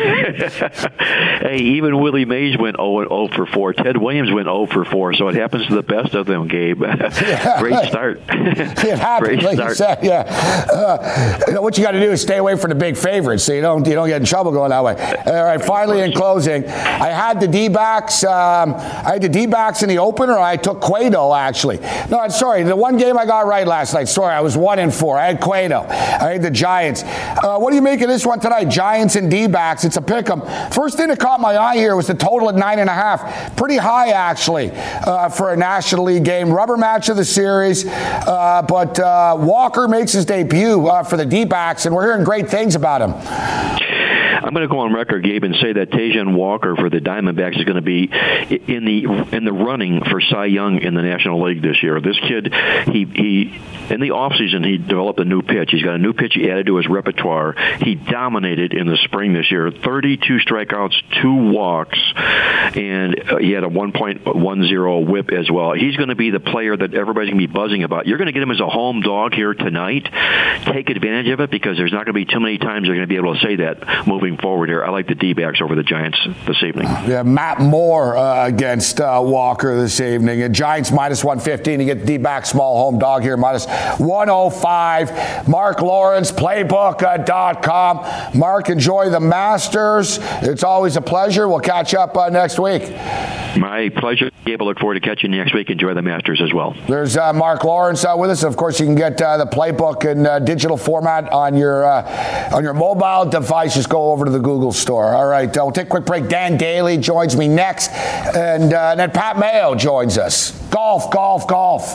Hey, even Willie Mays went oh for four. Ted Williams went oh for four. So it happens to the best of them, Gabe. Yeah, Great right. start. It happens, Great like start. You said. Yeah. Uh, you know, what you got to do is stay away from the big favorites, so you don't you don't get in trouble going that way. All right. Finally, in closing, I had the D-backs. Um, I had the D-backs in the opener. I took Cueto actually. No, I'm sorry. The one game I got right last night. Sorry, I was one and four. I had Cueto. I had the Giants. Uh, what do you make of this one tonight? Giants and D-backs. D-backs. It's a pick 'em. First thing that caught my eye here was the total at nine and a half. Pretty high, actually, uh, for a National League game. Rubber match of the series, uh, but uh, Walker makes his debut uh, for the D-backs, and we're hearing great things about him. I'm going to go on record, Gabe, and say that Tajon Walker for the Diamondbacks is going to be in the in the running for Cy Young in the National League this year. This kid, he he in the offseason, he developed a new pitch. He's got a new pitch he added to his repertoire. He dominated in the spring this year, thirty-two strikeouts, two walks, and he had a one point one oh whip as well. He's going to be the player that everybody's going to be buzzing about. You're going to get him as a home dog here tonight. Take advantage of it, because there's not going to be too many times you're going to be able to say that moving forward here. I like the D-backs over the Giants this evening. Yeah, Matt Moore uh, against uh, Walker this evening. And Giants minus one fifteen. You get the D-back small home dog here, minus one oh five. Mark Lawrence, playbook dot com. Mark, enjoy the Masters. It's always a pleasure. We'll catch up uh, next week. My pleasure. Gabe, I look forward to catching you next week. Enjoy the Masters as well. There's uh, Mark Lawrence uh, with us. Of course, you can get uh, the playbook in uh, digital format on your uh, on your mobile device. Just go over to the Google store. All right, uh, we'll take a quick break. Dan Daly joins me next, and, uh, and then Pat Mayo joins us. Golf, golf, golf.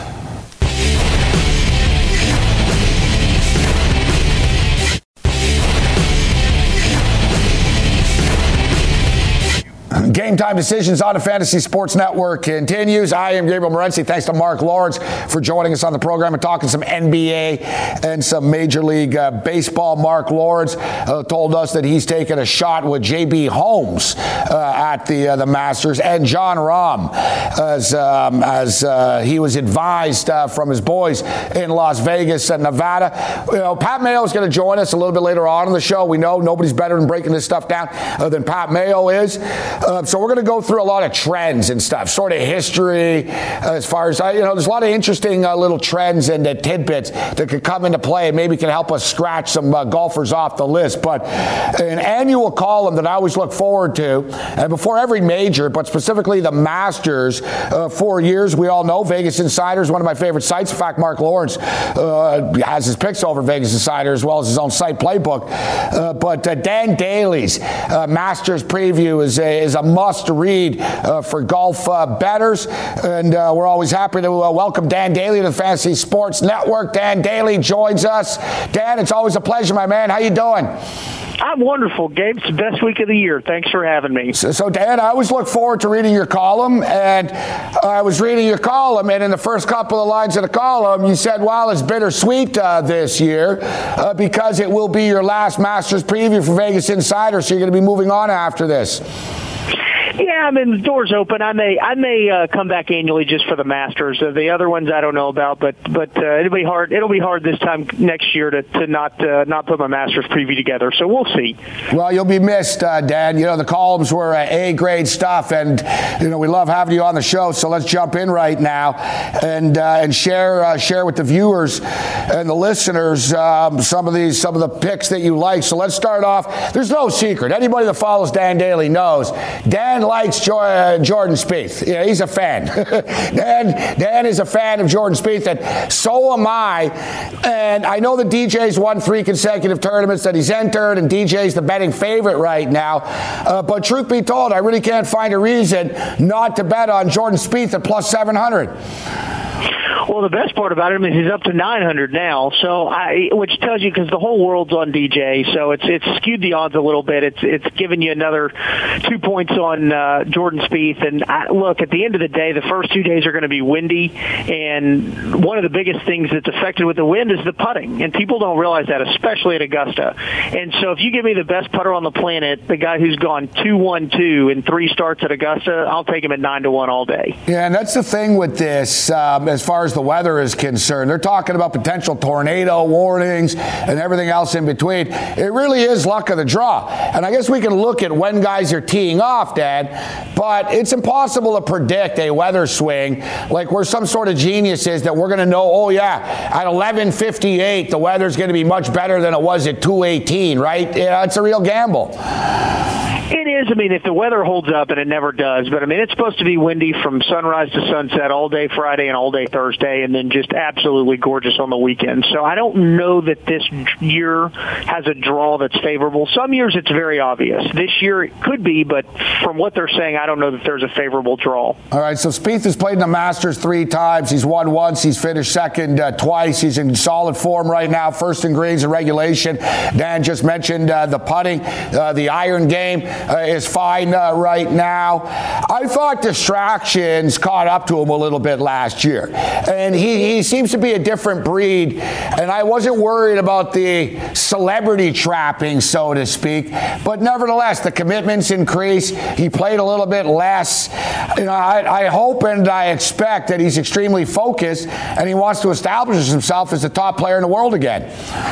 Game Time Decisions on the Fantasy Sports Network continues. I am Gabriel Morency. Thanks to Mark Lawrence for joining us on the program and talking some N B A and some Major League uh, Baseball. Mark Lawrence uh, told us that he's taken a shot with J B Holmes uh, at the uh, the Masters, and Jon Rahm, as um, as uh, he was advised uh, from his boys in Las Vegas and Nevada. You know, Pat Mayo is going to join us a little bit later on in the show. We know nobody's better than breaking this stuff down uh, than Pat Mayo is. Uh, so we're going to go through a lot of trends and stuff, sort of history, uh, as far as, you know, there's a lot of interesting uh, little trends and uh, tidbits that could come into play and maybe can help us scratch some uh, golfers off the list. But an annual column that I always look forward to, and before every major, but specifically the Masters, uh, for years, we all know Vegas Insider is one of my favorite sites. In fact, Mark Lawrence uh, has his picks over Vegas Insider as well as his own site Playbook. Uh, but uh, Dan Daly's uh, Masters preview is a, is a must-read uh, for golf uh, bettors, and uh, we're always happy to uh, welcome Dan Daly to the Fantasy Sports Network. Dan Daly joins us. Dan, it's always a pleasure, my man. How you doing? I'm wonderful, Gabe. It's the best week of the year. Thanks for having me. So, so, Dan, I always look forward to reading your column, and I was reading your column, and in the first couple of lines of the column, you said, well, it's bittersweet uh, this year uh, because it will be your last Masters preview for Vegas Insider, so you're going to be moving on after this. Yeah, I mean, the door's open. I may I may uh, come back annually just for the Masters. Uh, the other ones I don't know about, but but uh, it'll be hard. It'll be hard this time next year to, to not uh, not put my Masters preview together. So we'll see. Well, you'll be missed, uh, Dan. You know, the columns were uh, A-grade stuff, and you know we love having you on the show. So let's jump in right now and uh, and share uh, share with the viewers and the listeners um, some of these some of the picks that you like. So let's start off. There's no secret. Anybody that follows Dan Daly knows Dan likes Jordan Spieth. Yeah, he's a fan. Dan, Dan is a fan of Jordan Spieth, and so am I. And I know that D J's won three consecutive tournaments that he's entered, and D J's the betting favorite right now. Uh, but truth be told, I really can't find a reason not to bet on Jordan Spieth at plus seven hundred. Well, the best part about him is he's up to nine hundred now, so I, which tells you because the whole world's on D J, so it's it's skewed the odds a little bit. It's it's giving you another two points on uh, Jordan Spieth. And I, look, at the end of the day, the first two days are going to be windy, and one of the biggest things that's affected with the wind is the putting, and people don't realize that, especially at Augusta. And so if you give me the best putter on the planet, the guy who's gone two one two in three starts at Augusta, I'll take him at nine to one all day. Yeah, and that's the thing with this, um, as far as the weather is concerned. They're talking about potential tornado warnings and everything else in between. It really is luck of the draw. And I guess we can look at when guys are teeing off, Dad, but it's impossible to predict a weather swing like we're some sort of geniuses that we're going to know, oh, yeah, at eleven fifty-eight, the weather's going to be much better than it was at two eighteen, right? Yeah, it's a real gamble. It is. I mean, if the weather holds up, and it never does, but I mean, it's supposed to be windy from sunrise to sunset all day Friday and all day Thursday, and then just absolutely gorgeous on the weekend. So I don't know that this year has a draw that's favorable. Some years it's very obvious. This year it could be, but from what they're saying, I don't know that there's a favorable draw. All right, so Spieth has played in the Masters three times. He's won once. He's finished second uh, twice. He's in solid form right now, first in greens and regulation. Dan just mentioned uh, the putting. Uh, the iron game uh, is fine uh, right now. I thought distractions caught up to him a little bit last year. And he, he seems to be a different breed. And I wasn't worried about the celebrity trapping, so to speak. But nevertheless, the commitments increase. He played a little bit less. You know, I, I hope and I expect that he's extremely focused and he wants to establish himself as the top player in the world again.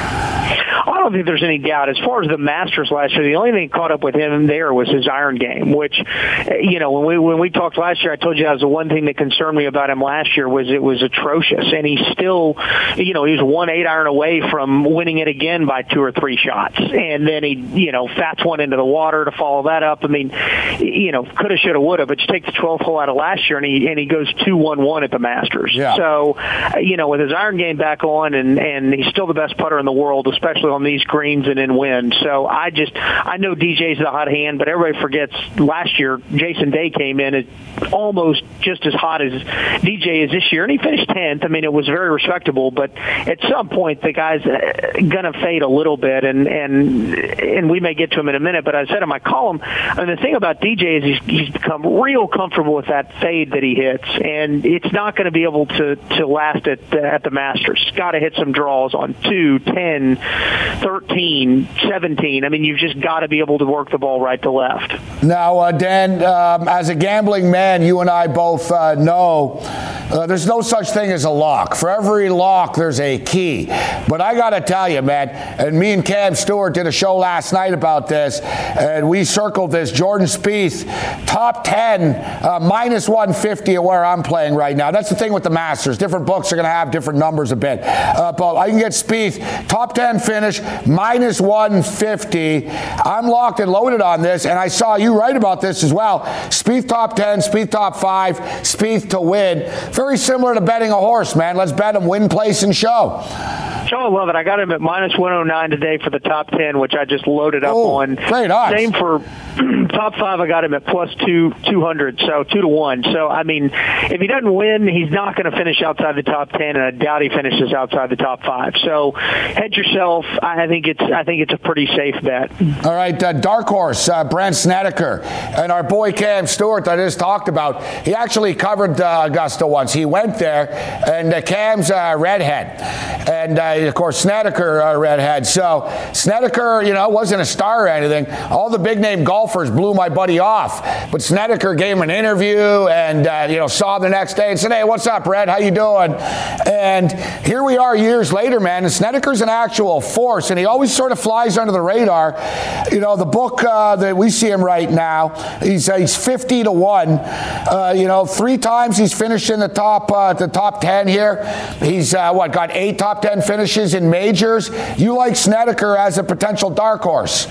I don't think there's any doubt. As far as the Masters last year, the only thing caught up with him there was his iron game, which, you know, when we when we talked last year, I told you that was the one thing that concerned me about him last year was it was atrocious. And he still, you know, he was one eight iron away from winning it again by two or three shots. And then he, you know, fats one into the water to follow that up. I mean, you know, coulda, shoulda, woulda, but you take the twelfth hole out of last year and he and he goes two one one at the Masters. Yeah. So, you know, with his iron game back on and, and he's still the best putter in the world, especially on these greens and in wind. So I just, I know D J's the hot hand, but everybody forgets last year Jason Day came in at almost just as hot as D J is this year, and he finished tenth. I mean, it was very respectable, but at some point the guy's going to fade a little bit, and, and and we may get to him in a minute, but I said in my column, and the thing about D J is he's, he's become real comfortable with that fade that he hits, and it's not going to be able to, to last at the, at the Masters. He's got to hit some draws on two, ten, thirteen, seventeen. I mean, you've just got to be able to work the ball right to left. Now, uh, Dan, um, as a gambling man, you and I both uh, know uh, there's no such thing as a lock. For every lock, there's a key. But I got to tell you, man, and me and Cam Stewart did a show last night about this, and we circled this. Jordan Spieth, top ten, uh, minus one fifty of where I'm playing right now. That's the thing with the Masters. Different books are going to have different numbers a bit. Uh, but I can get Spieth, top ten finish, minus one fifty. I'm locked and loaded on this, and I saw you write about this as well. Spieth top ten, Spieth top five, Spieth to win. Very similar to betting a horse, man. Let's bet him win, place, and show. Oh, I love it. I got him at minus one oh nine today for the top ten, which I just loaded up oh, on. Great odds. Same for top five. I got him at plus two, two hundred, so two to one. So, I mean, if he doesn't win, he's not going to finish outside the top ten, and I doubt he finishes outside the top five. So, hedge yourself. I think it's I think it's a pretty safe bet. All right, uh, dark horse, uh, Brandt Snedeker, and our boy Cam Stewart that I just talked about. He actually covered uh, Augusta once. He went there, and uh, Cam's uh, redhead, and uh, of course Snedeker uh, redhead. So Snedeker, you know, wasn't a star or anything. All the big name golfers blew my buddy off, but Snedeker gave him an interview, and uh, you know, saw him the next day and said, "Hey, what's up, Red? How you doing?" And here we are years later, man. And Snedeker's an actual force, and he always sort of flies under the radar. You know, the book uh, that we see him right now, he's uh, he's fifty to one. Uh, you know, three times he's finished in the top uh, the top ten here. He's uh, what got eight top ten finishes in majors. You like Snedeker as a potential dark horse?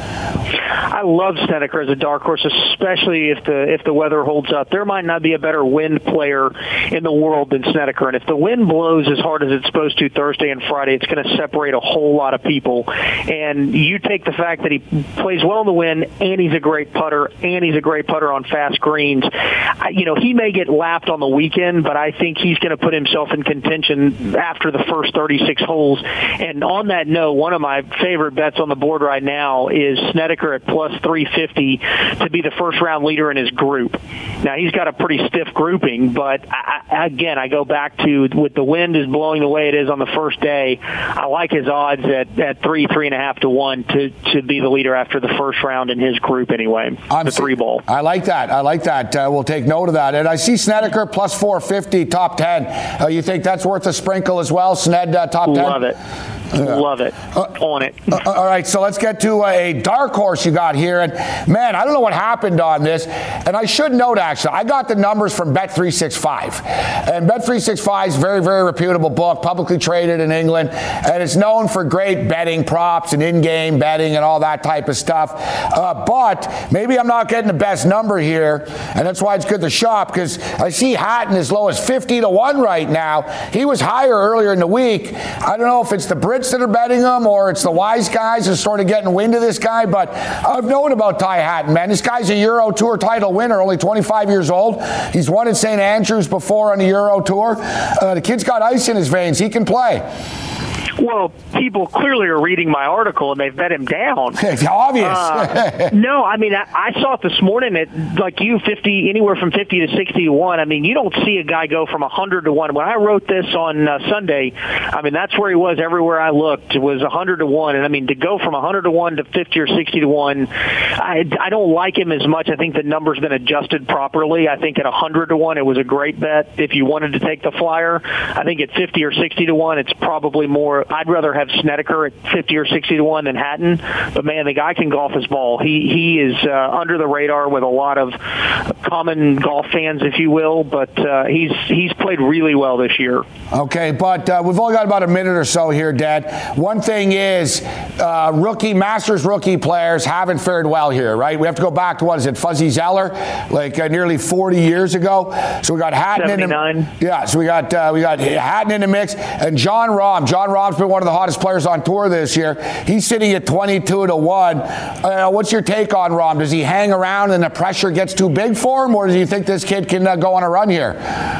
I love Snedeker as a dark horse, especially if the if the weather holds up. There might not be a better wind player in the world than Snedeker, and if the wind blows as hard as it's supposed to Thursday and Friday, it's going to separate a whole lot of people. And you take the fact that he plays well in the wind, and he's a great putter, and he's a great putter on fast greens. You know, he may get lapped on the weekend, but I think he's going to put himself in contention after the first thirty-six holes. And on that note, one of my favorite bets on the board right now is Snedeker at plus three fifty to be the first round leader in his group. Now, he's got a pretty stiff grouping, but I, again, I go back to with the wind is blowing the way it is on the first day, I like his odds at, at three, three and a half to one to, to be the leader after the first round in his group anyway. I'm the three ball. I like that. I like that. Uh, we'll take note of that. And I see Snedeker plus four fifty, top ten. Uh, you think that's worth a sprinkle as well, Sned, uh, top ten? Love it. Yeah. Love it. Uh, on it. Uh, all right, so let's get to a dark horse you got here. And, man, I don't know what happened on this. And I should note, actually, I got the numbers from Bet three sixty-five. And Bet three sixty-five is a very, very reputable book, publicly traded in England. And it's known for great betting props and in-game betting and all that type of stuff. Uh, but maybe I'm not getting the best number here. And that's why it's good to shop, because I see Hatton as low as fifty to one right now. He was higher earlier in the week. I don't know if it's the Brits that are betting him or it's the wise guys that are sort of getting wind of this guy, but I've known about Ty Hatton, man. This guy's a Euro Tour title winner, only twenty-five years old. He's won at Saint Andrews before on the Euro Tour. Uh, the kid's got ice in his veins. He can play. Well, people clearly are reading my article and they've bet him down. It's obvious. uh, no, I mean, I, I saw it this morning at, like you, fifty, anywhere from fifty to sixty to one. I mean, you don't see a guy go from one hundred to one. When I wrote this on uh, Sunday, I mean, that's where he was everywhere I looked. It was one hundred to one. And I mean, to go from one hundred to one to fifty or sixty to one, I, I don't like him as much. I think the number's been adjusted properly. I think at one hundred to one, it was a great bet if you wanted to take the flyer. I think at fifty or sixty to one, it's probably more. I'd rather have Snedeker at fifty or sixty to one than Hatton. But, man, the guy can golf his ball. He he is uh, under the radar with a lot of common golf fans, if you will. But uh, he's he's played really well this year. Okay, but uh, we've only got about a minute or so here, Dad. One thing is uh, rookie, Masters rookie players haven't fared well here, right? We have to go back to, what is it, Fuzzy Zeller, like uh, nearly forty years ago. So we got Hatton seventy-nine. in the Yeah, so we got uh, we got Hatton in the mix. And Jon Rahm. Jon Rahm's been one of the hottest players on tour this year. He's sitting at twenty-two to one. Uh, what's your take on Rahm? Does he hang around and the pressure gets too big for him, or do you think this kid can uh, go on a run here?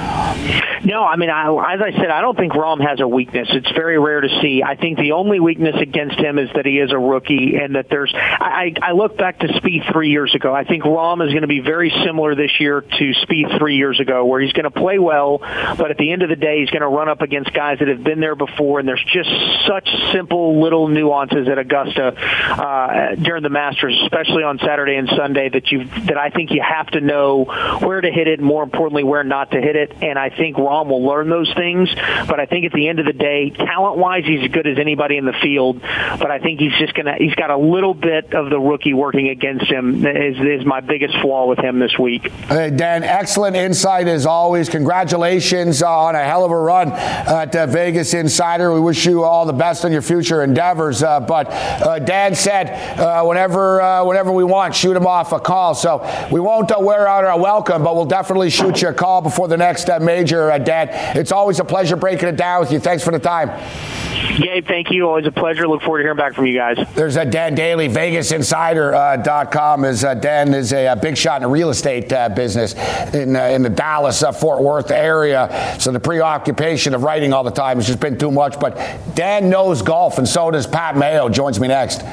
No, I mean, I, as I said, I don't think Rahm has a weakness. It's very rare to see. I think the only weakness against him is that he is a rookie and that there's – I I look back to Spieth three years ago. I think Rahm is going to be very similar this year to Spieth three years ago, where he's going to play well, but at the end of the day, he's going to run up against guys that have been there before, and there's just such simple little nuances at Augusta uh, during the Masters, especially on Saturday and Sunday, that you that I think you have to know where to hit it, and more importantly, where not to hit it, and I think Rahm will learn those things, but I think at the end of the day, talent-wise, he's as good as anybody in the field, but I think he's just going to, he's got a little bit of the rookie working against him is, is my biggest flaw with him this week. Hey, Dan, excellent insight as always. Congratulations on a hell of a run at uh, Vegas Insider. We wish you all the best on your future endeavors, uh, but uh, Dan said uh, whenever uh, whenever we want, shoot him off a call, so we won't uh, wear out our welcome, but we'll definitely shoot you a call before the next uh, major, uh, Dan. It's always a pleasure breaking it down with you. Thanks for the time. Gabe, thank you. Always a pleasure. Look forward to hearing back from you guys. There's a Dan Daly, Vegas Insider dot com. As uh, Dan is a, a big shot in the real estate uh, business in uh, in the Dallas uh, Fort Worth area. So the preoccupation of writing all the time has just been too much. But Dan knows golf, and so does Pat Mayo. Joins me next.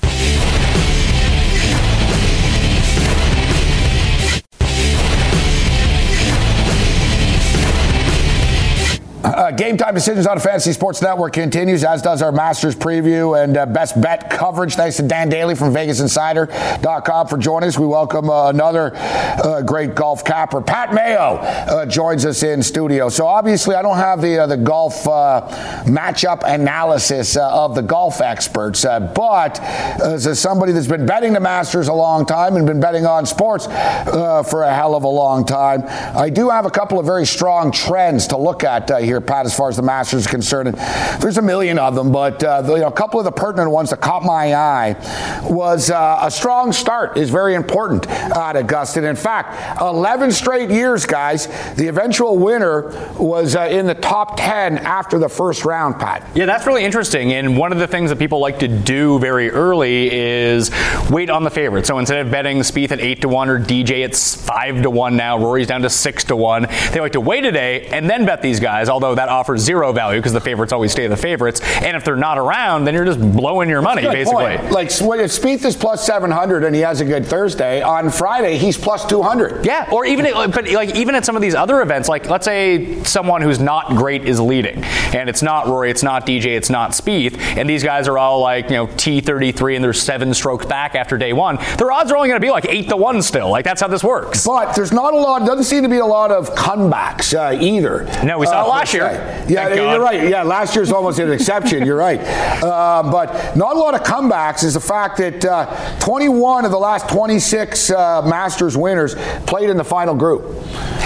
Uh, Game Time Decisions on the Fantasy Sports Network continues, as does our Masters preview and uh, best bet coverage. Thanks to Dan Daly from Vegas Insider dot com for joining us. We welcome uh, another uh, great golf capper. Pat Mayo uh, joins us in studio. So obviously I don't have the uh, the golf uh, matchup analysis uh, of the golf experts, uh, but as somebody that's been betting the Masters a long time and been betting on sports uh, for a hell of a long time, I do have a couple of very strong trends to look at uh, here, Pat, as far as the Masters is concerned. And there's a million of them, but uh, the, you know, a couple of the pertinent ones that caught my eye was uh, a strong start is very important at Augusta. And in fact, eleven straight years, guys, the eventual winner was uh, in the top ten after the first round, Pat. Yeah, that's really interesting. And one of the things that people like to do very early is wait on the favorite. So instead of betting Spieth at eight to one or D J at five to one now, Rory's down to six to one, they like to wait a day and then bet these guys, although that offers zero value because the favorites always stay the favorites. And if they're not around, then you're just blowing your money, basically. Point. Like, if Spieth is plus seven hundred and he has a good Thursday, on Friday he's plus two hundred. Yeah, or even at, but like even at some of these other events, like let's say someone who's not great is leading, and it's not Rory, it's not D J, it's not Spieth, and these guys are all like, you know, T thirty-three and they're seven strokes back after day one. Their odds are only going to be like eight to one still. Like that's how this works. But there's not a lot. Doesn't seem to be a lot of comebacks uh, either. No, we saw uh, it last year. Yeah, you're right. Yeah, last year's almost an exception. You're right. Uh, but not a lot of comebacks is the fact that uh, twenty-one of the last twenty-six uh, Masters winners played in the final group.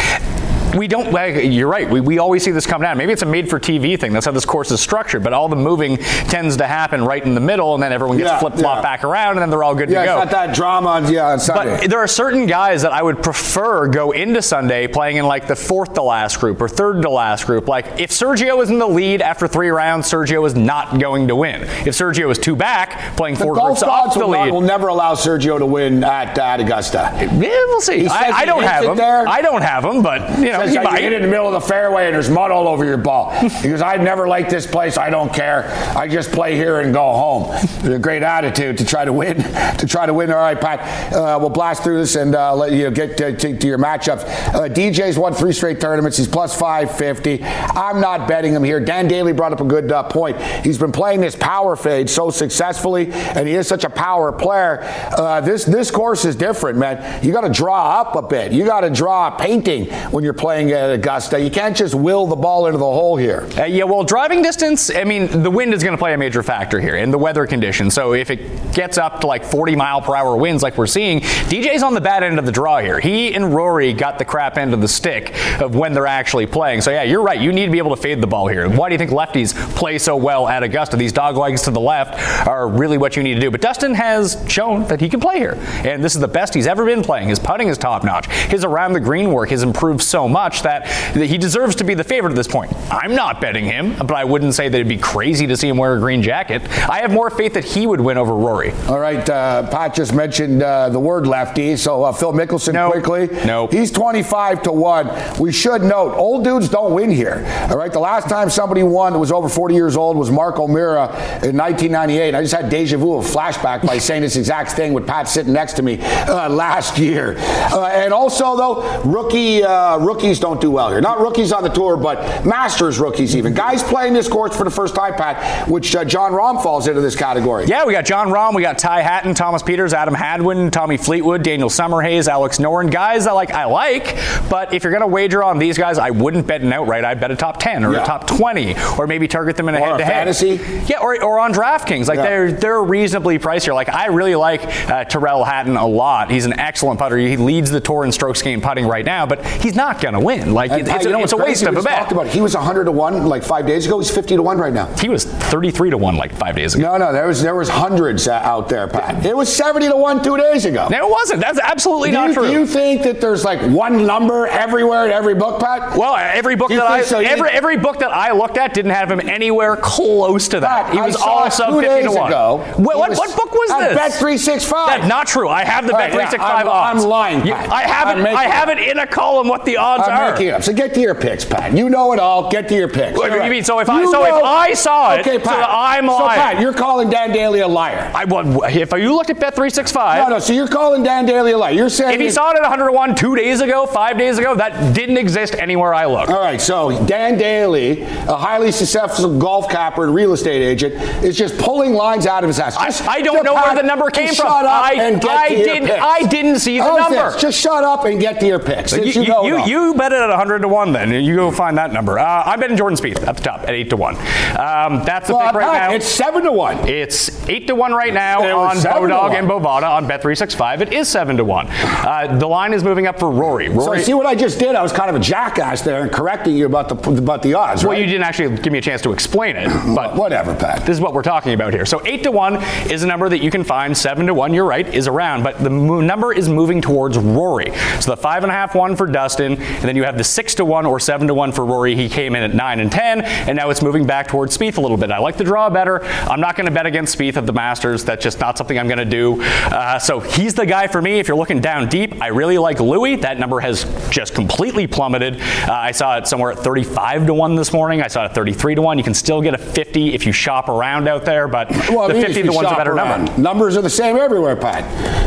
We don't, you're right, we, we always see this come down. Maybe it's a made-for-T V thing. That's how this course is structured. But all the moving tends to happen right in the middle, and then everyone gets yeah, flip-flopped yeah. back around, and then they're all good yeah, to go. Yeah, it's not that drama on, yeah, on Sunday. But there are certain guys that I would prefer go into Sunday playing in like the fourth to last group or third to last group. Like, if Sergio is in the lead after three rounds, Sergio is not going to win. If Sergio is two back, playing four the groups off the will lead. Not, will never allow Sergio to win at, at Augusta. Yeah, we'll see. I, I don't have him. There. I don't have him, but, you know, he might. Hit it in the middle of the fairway and there's mud all over your ball. Because I never like this place. I don't care. I just play here and go home. It's a great attitude to try to win. To try to win. All right, Pat. Uh, we'll blast through this and uh, let you get to, to, to your matchups. Uh, D J's won three straight tournaments. He's plus five fifty. I'm not betting him here. Dan Daly brought up a good uh, point. He's been playing this power fade so successfully, and he is such a power player. Uh, this this course is different, man. You got to draw up a bit. You got to draw a painting when you're playing at Augusta. You can't just will the ball into the hole here. Uh, yeah, well, driving distance, I mean, the wind is going to play a major factor here, and the weather conditions. So if it gets up to like forty mile per hour winds like we're seeing, D J's on the bad end of the draw here. He and Rory got the crap end of the stick of when they're actually playing. So yeah, you're right. You need to be able to fade the ball here. Why do you think lefties play so well at Augusta? These dog legs to the left are really what you need to do. But Dustin has shown that he can play here, and this is the best he's ever been playing. His putting is top notch. His around the green work has improved so much that he deserves to be the favorite at this point. I'm not betting him, but I wouldn't say that it'd be crazy to see him wear a green jacket. I have more faith that he would win over Rory. All right, uh, Pat just mentioned uh, the word lefty, so uh, Phil Mickelson nope. quickly. Nope. He's twenty-five to one. We should note, old dudes don't win here. All right, the last time somebody won that was over forty years old was Mark O'Meara in nineteen ninety-eight. I just had deja vu, a flashback by saying this exact thing with Pat sitting next to me uh, last year. Uh, and also, though, rookie uh, rookies don't do well here. Not rookies on the tour, but Masters rookies even. Guys playing this course for the first time, Pat, which uh, John Rahm falls into this category. Yeah, we got John Rahm, we got Ty Hatton, Thomas Peters, Adam Hadwin, Tommy Fleetwood, Daniel Summerhays, Alex Noren. Guys that like I like, but if you're going to wager on these guys, I wouldn't bet an outright. I'd bet a top ten or yeah. a top twenty, or maybe target them in a head-to-head. Fantasy? Yeah, or, or on DraftKings. Like yeah. they're they're reasonably priced here. Like I really like uh, Tyrrell Hatton a lot. He's an excellent putter. He leads the tour in strokes gained putting right now, but he's not going to win. Like and, it's, uh, it's, you know a, it's a waste of a bet. About, he was one hundred to one like five days ago. He's fifty to one right now. He was thirty-three to one like five days ago. No, no, there was there was hundreds uh, out there, Pat. It was seventy to one two days ago. No, it wasn't. That's absolutely do not you, true. Do you think that there's like one number everywhere in every book, Pat? Well, every book that I so? every every book that I looked at didn't have him anywhere close to that. Pat, he was I all sub fifty to one. Ago, what, what, what book was at this? Bet three sixty-five. That's not true. I have the Bet three sixty-five yeah, I'm, odds. I'm lying, Pat. I have I'm it. I have it in a column what the odds I'm are. I'm making it up. So get to your picks, Pat. You know it all. Get to your picks. What do you right. mean? So if I you so know, if I saw it, okay, Pat, so I'm lying. So Pat, you're calling Dan Daly a liar. I well, if you looked at Bet three sixty-five. No, no. So you're calling Dan Daly a liar. You're saying if he saw it at one hundred to one two days ago, five days ago, that didn't exist anywhere I looked. All right. So Dan Daly, a highly successful golf capper and real estate agent, is just pulling lines out of his ass. Just, I, I don't know Pat, where the number came just from. Shut up I, and get I to your didn't. picks. I didn't see the How's number. This? Just shut up and get to your picks. You, you, you, know you, you bet it at one hundred to one then. You go find that number. Uh, I'm betting Jordan Spieth at the top at eight to one. Um, that's the well, pick right Pat, now. It's seven to one. It's eight to one right now on Bodog and Bovada on Bet three sixty-five. It is seven to one. Uh, the line is moving up for Rory. Rory. So see what I just did? I was kind of a jackass there and correcting you about the about the odds. Well, right? you didn't actually give me a chance to explain it, but whatever, Pat. This is what we're talking about here. So eight to one is a number that you can find. Seven to one, you're right, is around, but the mo- number is moving towards Rory. So the five and a half one for Dustin, and then you have the six to one or seven to one for Rory. He came in at nine and ten, and now it's moving back towards Spieth a little bit. I like the draw better. I'm not going to bet against Spieth at the Masters. That's just not something I'm going to do. Uh, so he's the guy for me. If you're looking down deep, I really like Louis. That number has just completely plummeted. Uh, I saw it somewhere at thirty-five to one this morning. I saw it at thirty-three to one. You can still get a fifty if you shop around out there, but well, the fifty to one's a better around. number. Numbers are the same everywhere, Pat.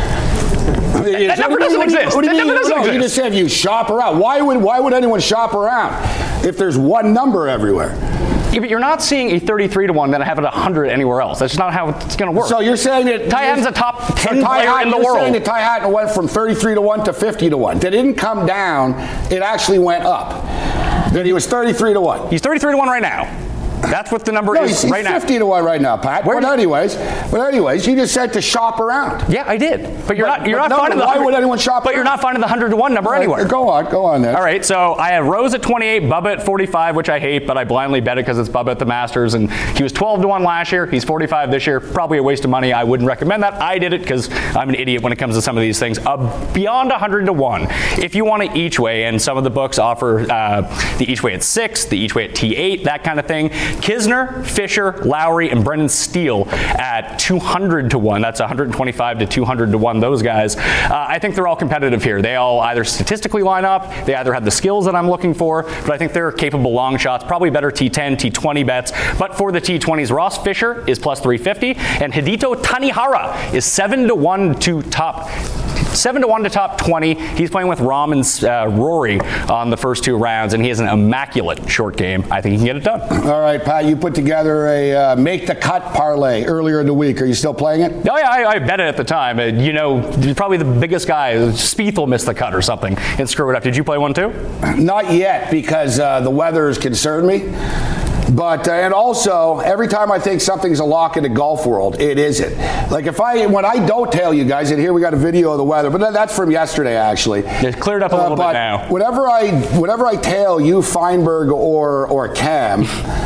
That, that number doesn't exist. What do you that mean? Number doesn't no, exist. You just said you shop around. Why would why would anyone shop around if there's one number everywhere? Yeah, but you're not seeing a thirty-three to one that I have at one hundred anywhere else. That's just not how it's going to work. So you're saying that Ty Hatton's a top ten so player Hatton, in the you're world. You're saying that Ty Hatton went from thirty-three to one to fifty to one. That didn't come down. It actually went up. That he was thirty-three to one. He's thirty-three to one right now. That's what the number no, is he's, he's right now. fifty to one right now, Pat. Where but did, anyways, but anyways, you just said to shop around. Yeah, I did. But you're but, not. You're but not no, finding the. Why would anyone shop? But around? You're not finding the hundred to one number right, anywhere. Go on, go on then. All right, so I have Rose at twenty-eight, Bubba at forty-five, which I hate, but I blindly bet it because it's Bubba at the Masters, and he was twelve to one last year. He's forty-five this year. Probably a waste of money. I wouldn't recommend that. I did it because I'm an idiot when it comes to some of these things. Uh, beyond one hundred to one, if you want to each way, and some of the books offer uh, the each way at six, the each way at T eight, that kind of thing. Kisner, Fisher, Lowry, and Brendan Steele at two hundred to one. That's one twenty-five to two hundred to one, those guys. Uh, I think they're all competitive here. They all either statistically line up, they either have the skills that I'm looking for, but I think they're capable long shots, probably better T ten, T twenty bets. But for the T twenties, Ross Fisher is plus three fifty, and Hideo Tanihara is seven to one to top Seven to one to top twenty. He's playing with Rahm and uh, Rory on the first two rounds, and he has an immaculate short game. I think he can get it done. All right, Pat, you put together a uh, make the cut parlay earlier in the week. Are you still playing it? Oh, yeah, I, I bet it at the time. Uh, you know, probably the biggest guy, Spieth will miss the cut or something and screw it up. Did you play one too? Not yet, because uh, the weather has concerned me. But, uh, and also, every time I think something's a lock in the golf world, it isn't. Like if I, when I don't tell you guys, and here we got a video of the weather, but that's from yesterday actually. It's cleared up a little uh, but bit now. Whenever I, whenever I tail you, Feinberg or, or Cam,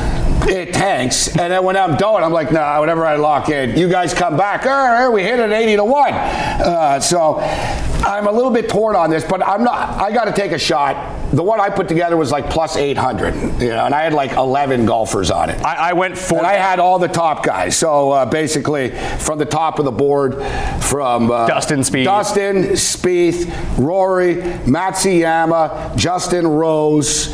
it tanks, and then when I'm done, I'm like, nah, whenever I lock in, you guys come back, oh, we hit it eighty to one. Uh, so I'm a little bit torn on this, but I'm not, I got to take a shot. The one I put together was like plus eight hundred, you know, and I had like eleven golfers on it. I, I went four. And I had all the top guys. So uh, basically, from the top of the board, from uh, Dustin Spieth, Dustin Spieth, Rory, Matsuyama, Justin Rose,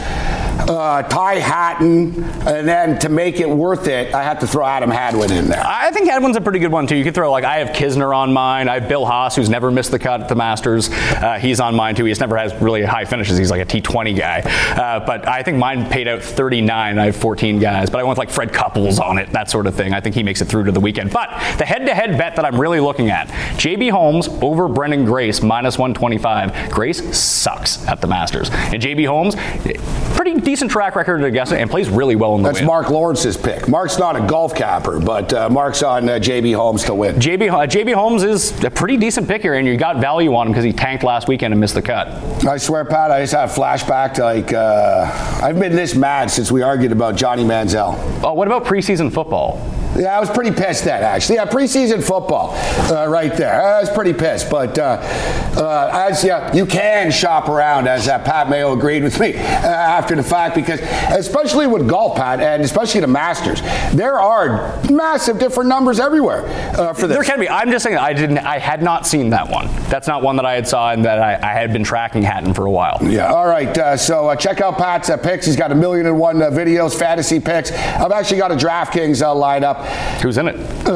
uh, Ty Hatton, and then to make it worth it, I had to throw Adam Hadwin in there. I think Hadwin's a pretty good one too. You could throw like I have Kisner on mine. I have Bill Haas, who's never missed the cut at the Masters. Uh, he's on mine too. He just never has really high finishes. He's like a T twenty guy. Uh, but I think mine paid out thirty-nine. I have fourteen guys. But I went with like Fred Couples on it, that sort of thing. I think he makes it through to the weekend. But the head-to-head bet that I'm really looking at, J B Holmes over Brendan Grace, minus one twenty-five. Grace sucks at the Masters. And J B Holmes, pretty decent track record at Augusta and plays really well in the That's win. Mark Lawrence's pick. Mark's not a golf capper, but uh, Mark's on uh, J B Holmes to win. J B, uh, J B Holmes is a pretty decent pick here, and you got value on him because he tanked last weekend and missed the cut. I swear, Pat, I just had a flashback to like, uh, I've been this mad since we argued about Johnny Manziel. Oh, what about preseason football? Yeah, I was pretty pissed then, actually. Yeah, preseason football, uh, right there. I was pretty pissed, but uh, uh, as yeah, you can shop around, as uh, Pat Mayo agreed with me uh, after the fact, because especially with golf, Pat, and especially the Masters, there are massive different numbers everywhere uh, for this. There can be. I'm just saying, I didn't. I had not seen that one. That's not one that I had saw, and that I, I had been tracking Hatton for a while. Yeah. All right. Uh, so uh, check out Pat's uh, picks. He's got a million and one uh, videos, fantasy picks. I've actually got a DraftKings uh, lineup. Who's in it?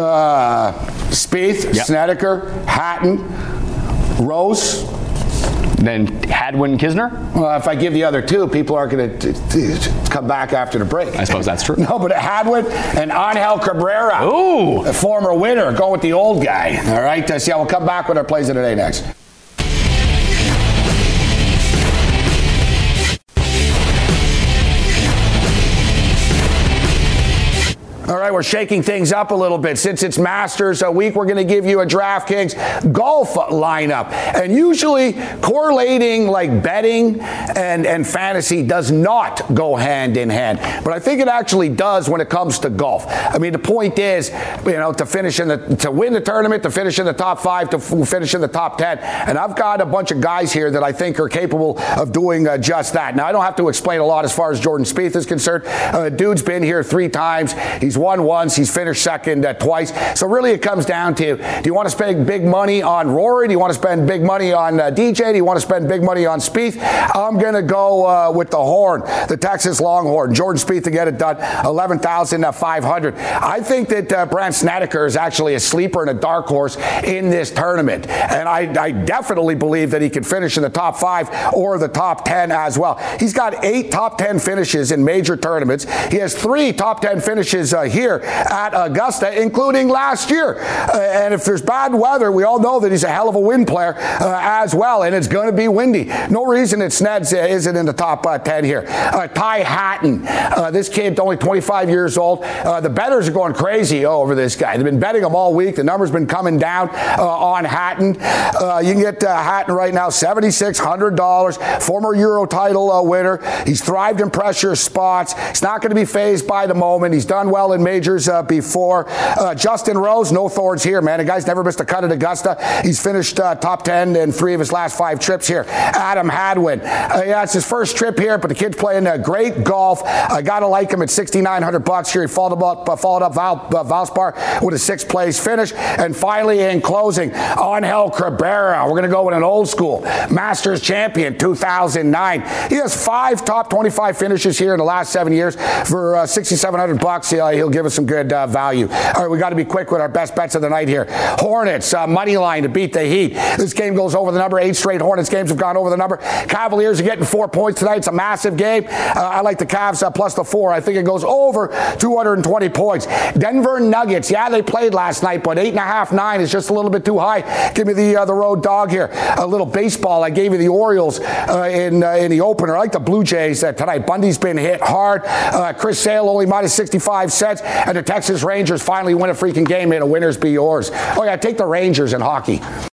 Uh, Spieth, yep. Snedeker, Hatton, Rose. Then Hadwin, Kisner? Well, if I give the other two, people aren't going to come back after the break. I suppose that's true. No, but Hadwin and Angel Cabrera. Ooh. A former winner. Go with the old guy. All right. Uh, so yeah, we'll come back with our plays of the day next. All right, we're shaking things up a little bit. Since it's Masters a week, we're going to give you a DraftKings golf lineup. And usually correlating like betting and, and fantasy does not go hand in hand. But I think it actually does when it comes to golf. I mean, the point is, you know, to finish in the, to win the tournament, to finish in the top five, to f- finish in the top ten. And I've got a bunch of guys here that I think are capable of doing uh, just that. Now, I don't have to explain a lot as far as Jordan Spieth is concerned. Uh, dude's been here three times. He's won won once. He's finished second uh, twice. So really it comes down to, do you want to spend big money on Rory? Do you want to spend big money on uh, D J? Do you want to spend big money on Spieth? I'm going to go uh, with the horn, the Texas Longhorn. Jordan Spieth to get it done, eleven thousand five hundred. I think that uh, Brandt Snedeker is actually a sleeper and a dark horse in this tournament. And I, I definitely believe that he can finish in the top five or the top ten as well. He's got eight top ten finishes in major tournaments. He has three top ten finishes uh, here at Augusta, including last year. Uh, and if there's bad weather, we all know that he's a hell of a wind player uh, as well, and it's going to be windy. No reason that Sneds uh, isn't in the top uh, ten here. Uh, Ty Hatton, uh, this kid, only twenty-five years old. Uh, the bettors are going crazy over this guy. They've been betting him all week. The number's been coming down uh, on Hatton. Uh, you can get uh, Hatton right now, seven thousand six hundred dollars. Former Euro title uh, winner. He's thrived in pressure spots. He's not going to be phased by the moment. He's done well in majors uh, before. Uh, Justin Rose, no thorns here, man. The guy's never missed a cut at Augusta. He's finished uh, top ten in three of his last five trips here. Adam Hadwin. Uh, yeah, it's his first trip here, but the kid's playing uh, great golf. I got to like him at sixty-nine hundred bucks here. He followed up, uh, followed up Val, uh, Valspar with a sixth place finish. And finally, in closing, Angel Cabrera. We're going to go with an old school Masters champion, two thousand nine. He has five top twenty-five finishes here in the last seven years for uh, sixty-seven hundred bucks. He'll, he'll give us some good uh, value. All right, we got to be quick with our best bets of the night here. Hornets, uh, money line to beat the Heat. This game goes over the number. Eight straight Hornets games have gone over the number. Cavaliers are getting four points tonight. It's a massive game. Uh, I like the Cavs uh, plus the four. I think it goes over two hundred twenty points. Denver Nuggets, yeah, they played last night, but eight and a half, nine is just a little bit too high. Give me the uh, the road dog here. A little baseball. I gave you the Orioles uh, in uh, in the opener. I like the Blue Jays uh, tonight. Bundy's been hit hard. Uh, Chris Sale only minus sixty-five cents, and the Texas Rangers finally win a freaking game. May the winners be yours. Oh yeah, take the Rangers in hockey.